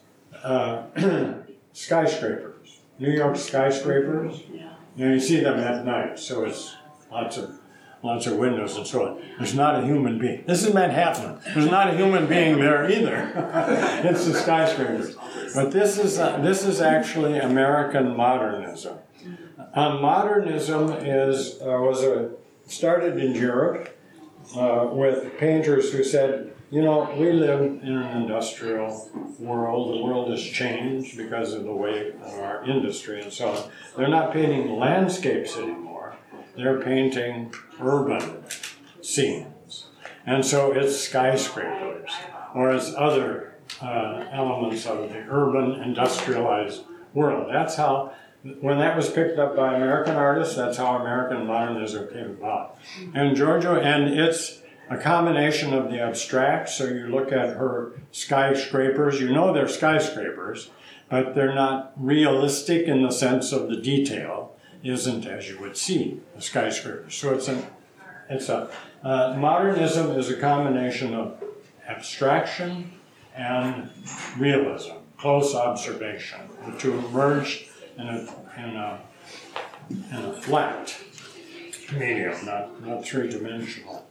skyscrapers, New York skyscrapers. You know, you see them at night, so it's lots of windows and so on. There's not a human being. This is Manhattan. There's not a human being there either. It's the skyscrapers. But this is actually American modernism. Modernism started in Europe with painters who said, you know, we live in an industrial world. The world has changed because of the way of our industry and so on. They're not painting landscapes anymore. They're painting urban scenes. And so it's skyscrapers, or it's other elements of the urban industrialized world. That's how, when that was picked up by American artists, that's how American modernism came about. And Giorgio, and it's a combination of the abstract, so you look at her skyscrapers, you know they're skyscrapers, but they're not realistic in the sense of the detail isn't as you would see a skyscraper. So modernism is a combination of abstraction and realism, close observation. The two merged in a flat medium, not three-dimensional.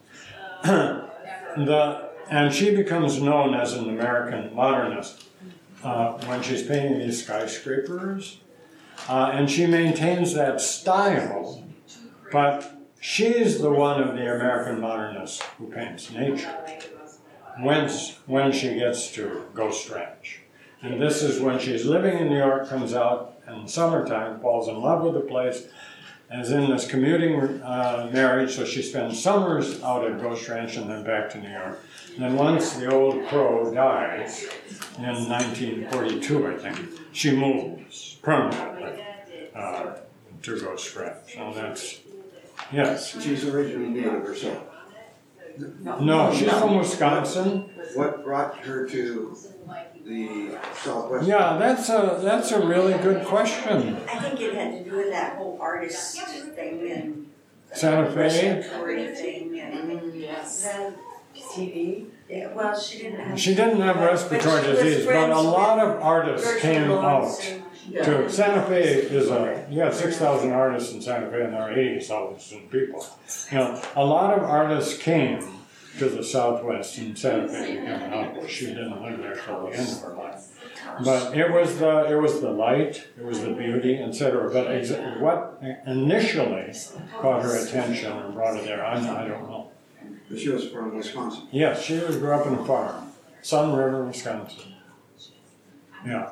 And she becomes known as an American modernist when she's painting these skyscrapers. And she maintains that style, but she's the one of the American modernists who paints nature when she gets to Ghost Ranch. And this is when she's living in New York, comes out in summertime, falls in love with the place, is in this commuting marriage, so she spends summers out at Ghost Ranch and then back to New York. And then once the old crow dies, in 1942, I think, she moves permanently to Ghost Ranch. And that's, yes. She's originally native herself. No, she's from Wisconsin. What brought her to the Southwest? Yeah, that's a really good question. I think it had to do with that whole artist thing and Santa Fe? respiratory thing and Yes. then, TV. yeah, well, she didn't have. She didn't have respiratory But she was disease, but a friends lot with of artists Gertrude came Lawrence out. and- To Santa Fe is you have 6,000 artists in Santa Fe and there are 80,000 people. You know, a lot of artists came to the Southwest in Santa Fe to come out. She didn't live there till the end of her life. But it was the light, it was the beauty, etc. But what initially caught her attention and brought her there, I don't know. But she was from Wisconsin. Yes, she grew up in a farm, Sun River, Wisconsin. Yeah.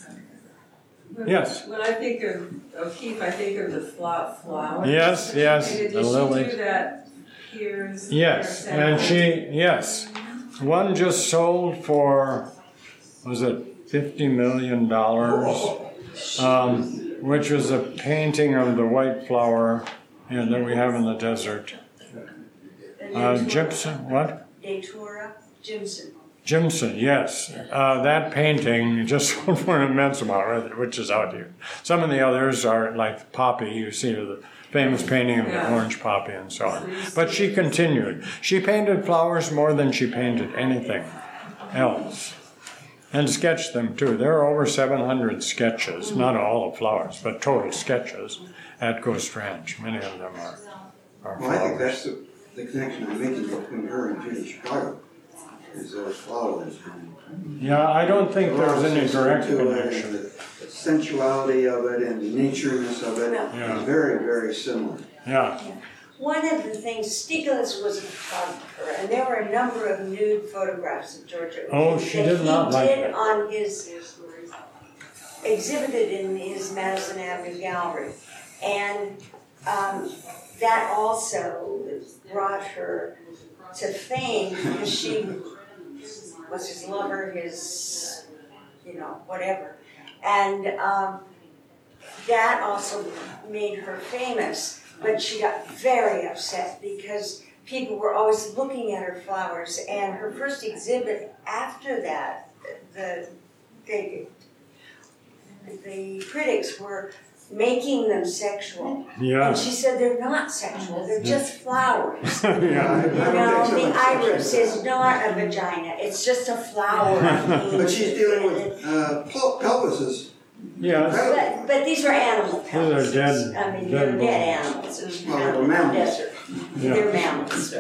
Yes. When I think of O'Keeffe, I think of the flowers. Yes, yes, Did the she lilies. do that here? Yes, and yes. One just sold for, was it $50 million, which was a painting of the white flower that we have in the desert. Gypsum, what? Datura Jimson. Jimson, yes. That painting just sold for an immense amount, which is out here. Some of the others are like poppy, you see the famous painting of the orange poppy and so on. But she continued. She painted flowers more than she painted anything else. And sketched them too. There are over 700 sketches, not all of flowers, but total sketches at Ghost Ranch. Many of them are Well, I think flowers. that's the connection I'm making between her and Judy Chicago, is those flowers. Yeah, I don't think there's any direct To it, and connection. the sensuality of it and the natureness of it Yeah. is very, very similar. Yeah. One of the things, Stieglitz was a photographer, and there were a number of nude photographs of Georgia. Oh, she that did not like He did that. on his, exhibited in his Madison Avenue gallery. And that also brought her to fame because she was his lover, his, whatever. And that also made her famous. But she got very upset because people were always looking at her flowers. And her first exhibit after that, the critics were making them sexual. Yeah. And she said they're not sexual, they're just flowers. Yeah. The iris is not a vagina, it's just a flower. But she's dealing with pelvises. Yeah. But these are animal These pelvises. are dead- I mean, dead they're dead animals. Well, they're mammals. Desert. Yeah. They're mammals.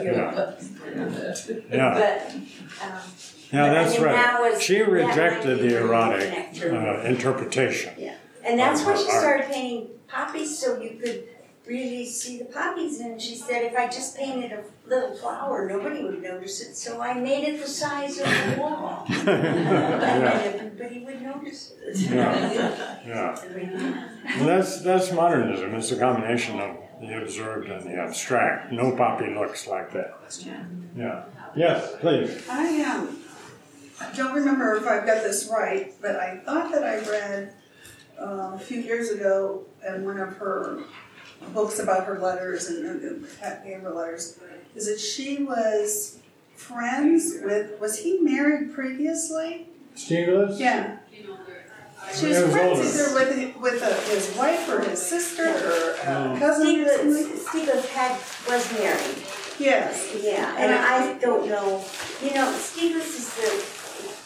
Yeah. But, Yeah, but, that's I mean, that right. was- She that rejected might be the the erotic connector. interpretation. Yeah. And that's why she Art. started painting poppies, so you could really see the poppies. And she said, if I just painted a little flower, nobody would notice it. So I made it the size of the wall. And then everybody would notice it. Yeah. Well, that's modernism. It's a combination of the observed and the abstract. No poppy looks like that. Yeah. Yes, please. I don't remember if I've got this right, but I thought that I read a few years ago in one of her books about her letters and Pat gave her letters, is that she was friends with, was he married previously? Stieglitz? Yeah. She was He was friends older. either with his wife or his sister or a cousin or something. Stieglitz was married. Yes. Yeah, and I don't know. Stieglitz is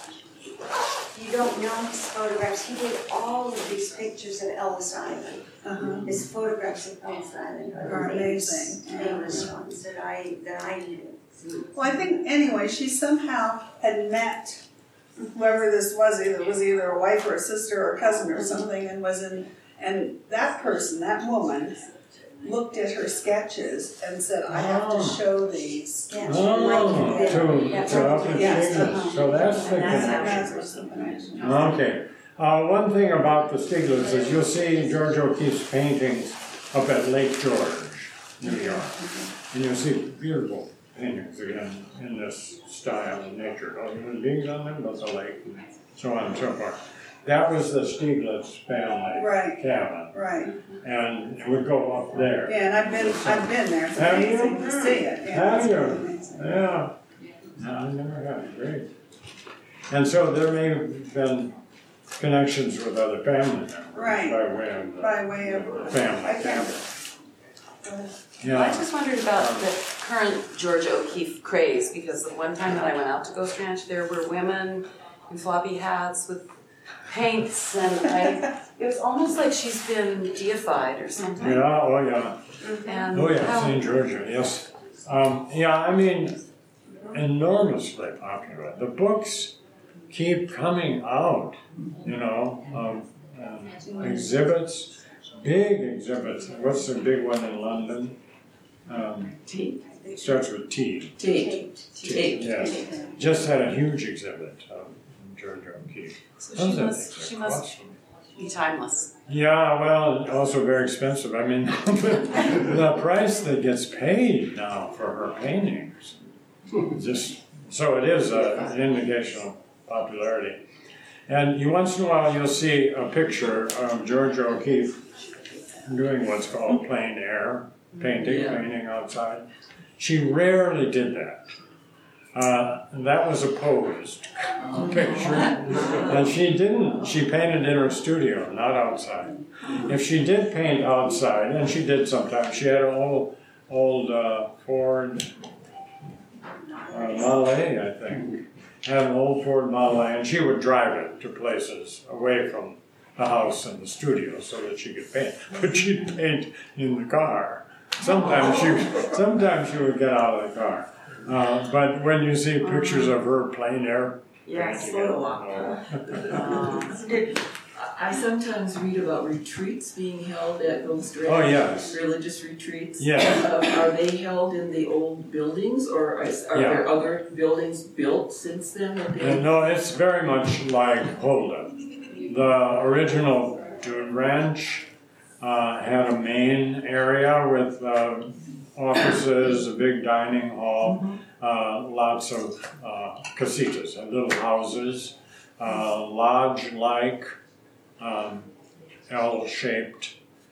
you don't know his photographs. He did all of these pictures of Ellis Island. His photographs of Ellis Island Are amazing. famous ones that I knew. Well, I think anyway, she somehow had met whoever this was either a wife or a sister or a cousin or something, and that person, that woman, looked at her sketches and said, "I have to show these." Yeah, To up in Yes, Stieglitz. So that's the That's connection. the connection. Okay. One thing about the Stieglitz is you'll see George O'Keeffe's paintings up at Lake George, New York. And you'll see beautiful paintings again in this style of nature. No human beings on them, but the lake, and so on and so forth. That was the Stieglitz family Right. cabin. Right. And it would go up there. Yeah, and I've been there. It's Have you? amazing to see it. Yeah, Have it's you? amazing. Yeah. No, I never have. Great. And so there may have been connections with other family members Right. by way of By way of family. I can't. I Yeah. just wondered about the current Georgia O'Keeffe craze, because the one time that I went out to Ghost Ranch, there were women in floppy hats with paints, and it was almost like she's been deified or something. Yeah. Oh yeah. And Oh yeah. how- St. Georgia. Yes. Yeah. I mean, enormously popular. The books keep coming out. Exhibits, big exhibits. What's the big one in London? Tea. Starts with T. Tea. Yes. Just had a huge exhibit of Georgia O'Keeffe. So Those she are must, things she are must awesome. be timeless. Yeah, well, also very expensive. I mean, the price that gets paid now for her paintings, just so it is an indication of popularity. And once in a while, you'll see a picture of Georgia O'Keeffe doing what's called plein air painting outside. She rarely did that. That was a posed picture. And she didn't. She painted in her studio, not outside. If she did paint outside, and she did sometimes, she had an old Ford Model A, I think. Had an old Ford Model A, and she would drive it to places away from the house and the studio so that she could paint. But she'd paint in the car. Sometimes she would get out of the car. But when you see pictures of her plein air, Yes. painting it, I sometimes read about retreats being held at Ghost Ranch. Oh, yes. Religious retreats. Yes. Are they held in the old buildings, or are there other buildings built since then? No, it's very much like Holden. The original Dune Ranch had a main area with offices, a big dining hall, lots of casitas, little houses, lodge-like, L-shaped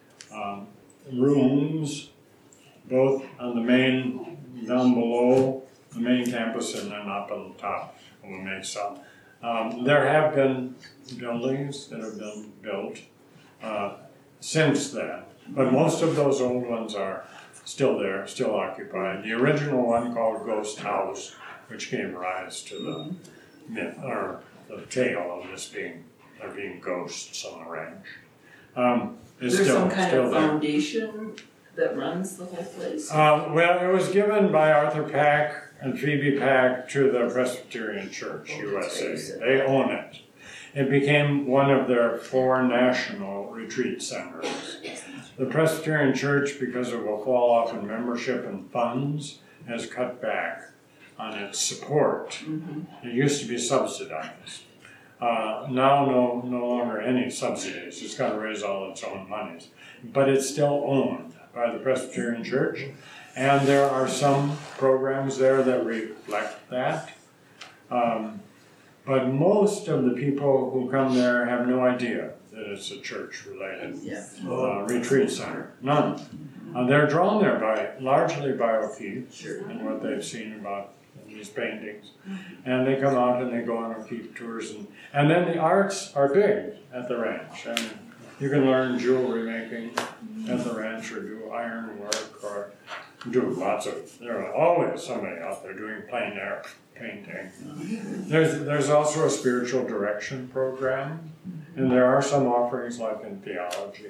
rooms, both on the main, down below the main campus and then up on the top of the mesa. There have been buildings that have been built since then, but most of those old ones are still there, still occupied. The original one called Ghost House, which gave rise to the myth, or the tale of this being, there being ghosts on the ranch. Is There's still, some kind still of there. foundation that runs the whole place? Well, it was given by Arthur Pack and Phoebe Pack to the Presbyterian Church, USA. They own it. It became one of their 4 national retreat centers. The Presbyterian Church, because of a fall off in membership and funds, has cut back on its support. It used to be subsidized. Now no longer any subsidies. It's got to raise all its own monies. But it's still owned by the Presbyterian Church, and there are some programs there that reflect that. But most of the people who come there have no idea that it's a church-related retreat center. None. They're drawn there largely by O'Keeffe and what they've seen about these paintings. And they come out and they go on O'Keeffe tours. And then the arts are big at the ranch. And you can learn jewelry making at the ranch, or do iron work, or do lots of, there are always somebody out there doing plein air painting. There's also a spiritual direction program, and there are some offerings like in theology.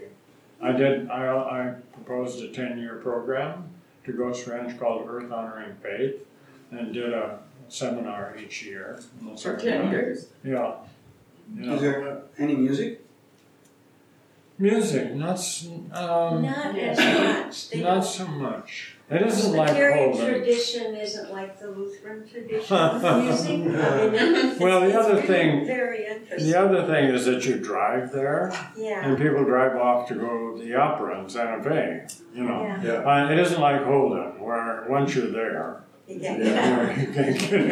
I proposed a 10-year program to Ghost Ranch called Earth Honoring Faith, and did a seminar each year. For 10 years? Yeah. Is there any music? Music, Not as much. They not don't- so much. It isn't The like Presbyterian Holden. tradition isn't like the Lutheran tradition of music. I mean, Well, the it's other really thing- very interesting. The other thing is that you drive there, Yeah. and people drive off to go to the opera in Santa Fe. You know, Yeah. It isn't like Holden, where once you're there, You you get can't get it.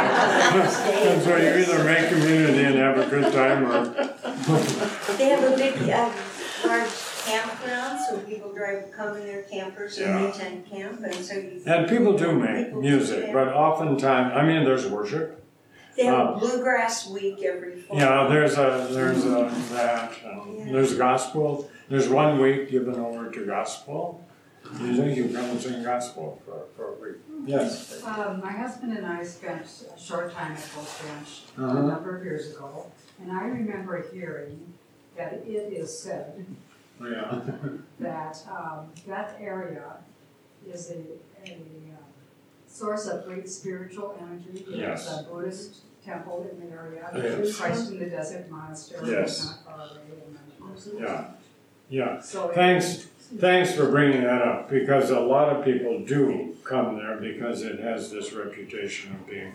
And so you either make community and have a good time, or They have a big, large campground, so people come in their campers and they tent camp, and so you. and people do make music, but oftentimes, I mean, there's worship. They have a bluegrass week every fall. Yeah, there's that, and there's gospel. There's one week given over to gospel. You think you come and sing gospel for a week? Yes. My husband and I spent a short time at Ghost Ranch a Uh-huh. number of years ago, and I remember hearing that it is said Yeah. that that area is a source of great spiritual energy. Yes. There's a Buddhist temple in the area. Yes. There's Christ in the Desert Monastery. Yes. Not far away. Yeah. Yeah. So Thanks for bringing that up, because a lot of people do come there because it has this reputation of being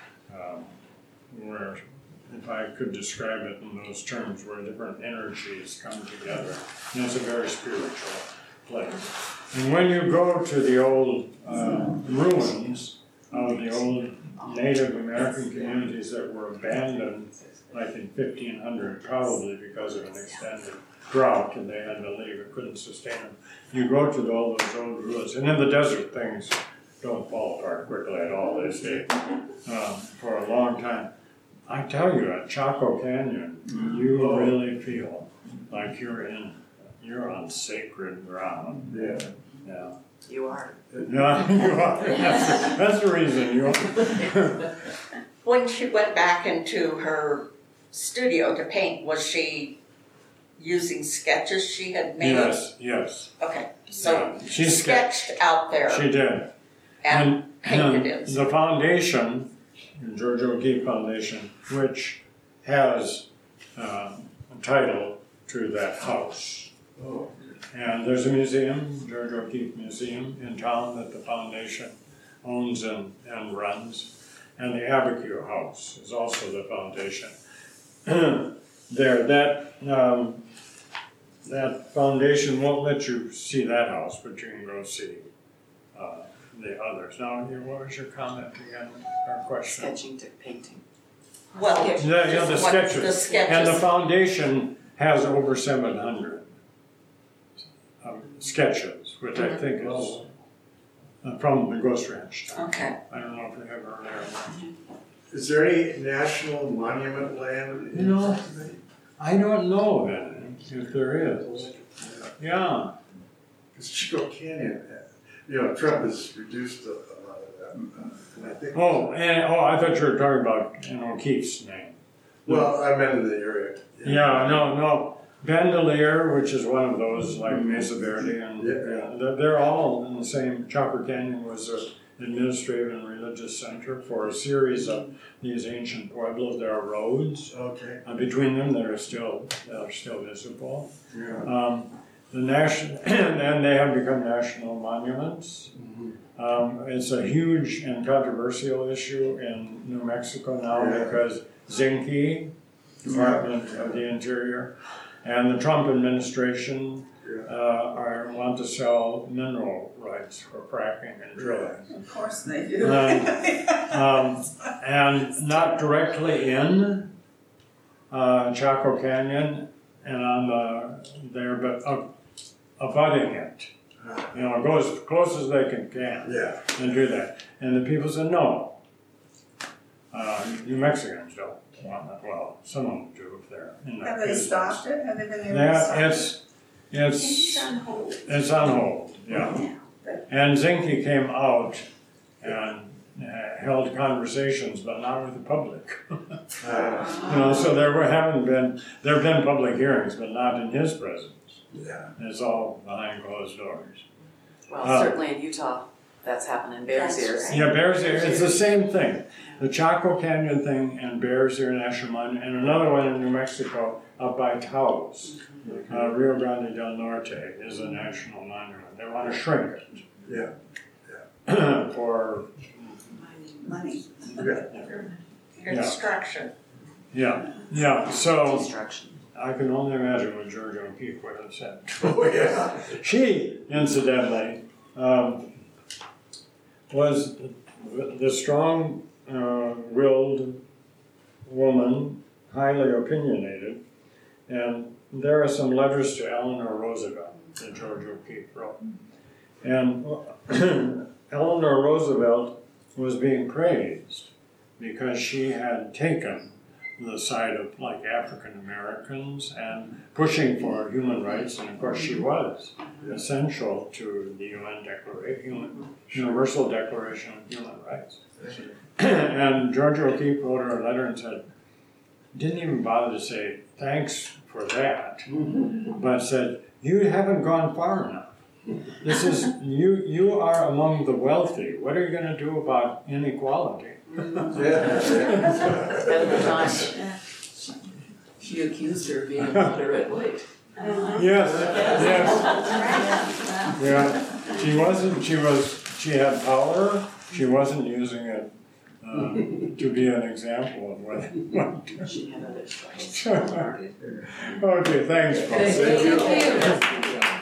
where, if I could describe it in those terms, where different energies come together. And it's a very spiritual place. And when you go to the old ruins of the old Native American communities that were abandoned, like in 1500, probably because of an extended drought, and they had to leave, it couldn't sustain them. You go to all those old ruins, and in the desert things don't fall apart quickly at all. They stay for a long time. I tell you, at Chaco Canyon, you really feel like you're on sacred ground. Yeah. Yeah. You are. Yeah, you are. That's the reason you are. When she went back into her studio to paint, was she using sketches she had made? Yes. Okay, so She sketched out there She did. and painted And it. the foundation, the George O'Keeffe Foundation, which has a title to that house. Oh. And there's a museum, George O'Keeffe Museum, in town that the foundation owns and runs. And the Abiquiu House is also the foundation. There, that that foundation won't let you see that house, but you can go see the others. Now, what was your comment again, or question? Sketching to painting. Well, Yeah, the just what sketches. the sketches. And the foundation has over 700 sketches, which I think is from the Ghost Ranch. Okay. I don't know if they ever there. Is there any national monument land? You know, I don't know then if there is. Yeah. Because Chico Canyon, Trump has reduced a lot of that. And I think. I thought you were talking about O'Keefe's name. Well, I meant in the area. Yeah, no. Bandelier, which is one of those like Mesa Verde, and they're all in the same. Chalker Canyon was an administrative and religious center for a series of these ancient pueblos. There are roads between them that are still visible. Yeah. The national and they have become national monuments. It's a huge and controversial issue in New Mexico now because Zinke, Department of the Interior, and the Trump administration want to sell mineral rights for fracking and drilling. Of course they do. And not directly in Chaco Canyon and on there, but abutting it. Go as close as they can and do that. And the people said no. New Mexicans don't want that. Well, some of them do if they're in that Have they business. stopped it? Have they been able to stop it? It's on hold. It's on hold, yeah. And Zinke came out and held conversations, but not with the public. So there have been public hearings, but not in his presence. Yeah. It's all behind closed doors. Well, certainly in Utah, that's happened in Bears That's Ears. right. Yeah, Bears Ears, it's the same thing. The Chaco Canyon thing and Bears Ears National Monument, and another one in New Mexico up by Taos. Rio Grande del Norte is a national monument. They want to shrink it. Yeah. For money? Construction. Yeah. So Destruction. I can only imagine what Georgia O'Keeffe would have said. Oh, yeah. She, incidentally, was the strong-willed woman, highly opinionated, and there are some letters to Eleanor Roosevelt that Georgia O'Keeffe wrote. And Eleanor Roosevelt was being praised because she had taken the side of like African Americans and pushing for human rights, and of course she was essential to the UN Declaration, Universal Declaration of Human Rights. And Georgia O'Keeffe wrote her a letter and said, didn't even bother to say thanks for that, but said, you haven't gone far enough. This is, you are among the wealthy. What are you going to do about inequality? She accused her of being a moderate weight. Yes. Yeah. She had power. She wasn't using it to be an example of what. She had other choices. Okay, thanks, Paul. Thank you.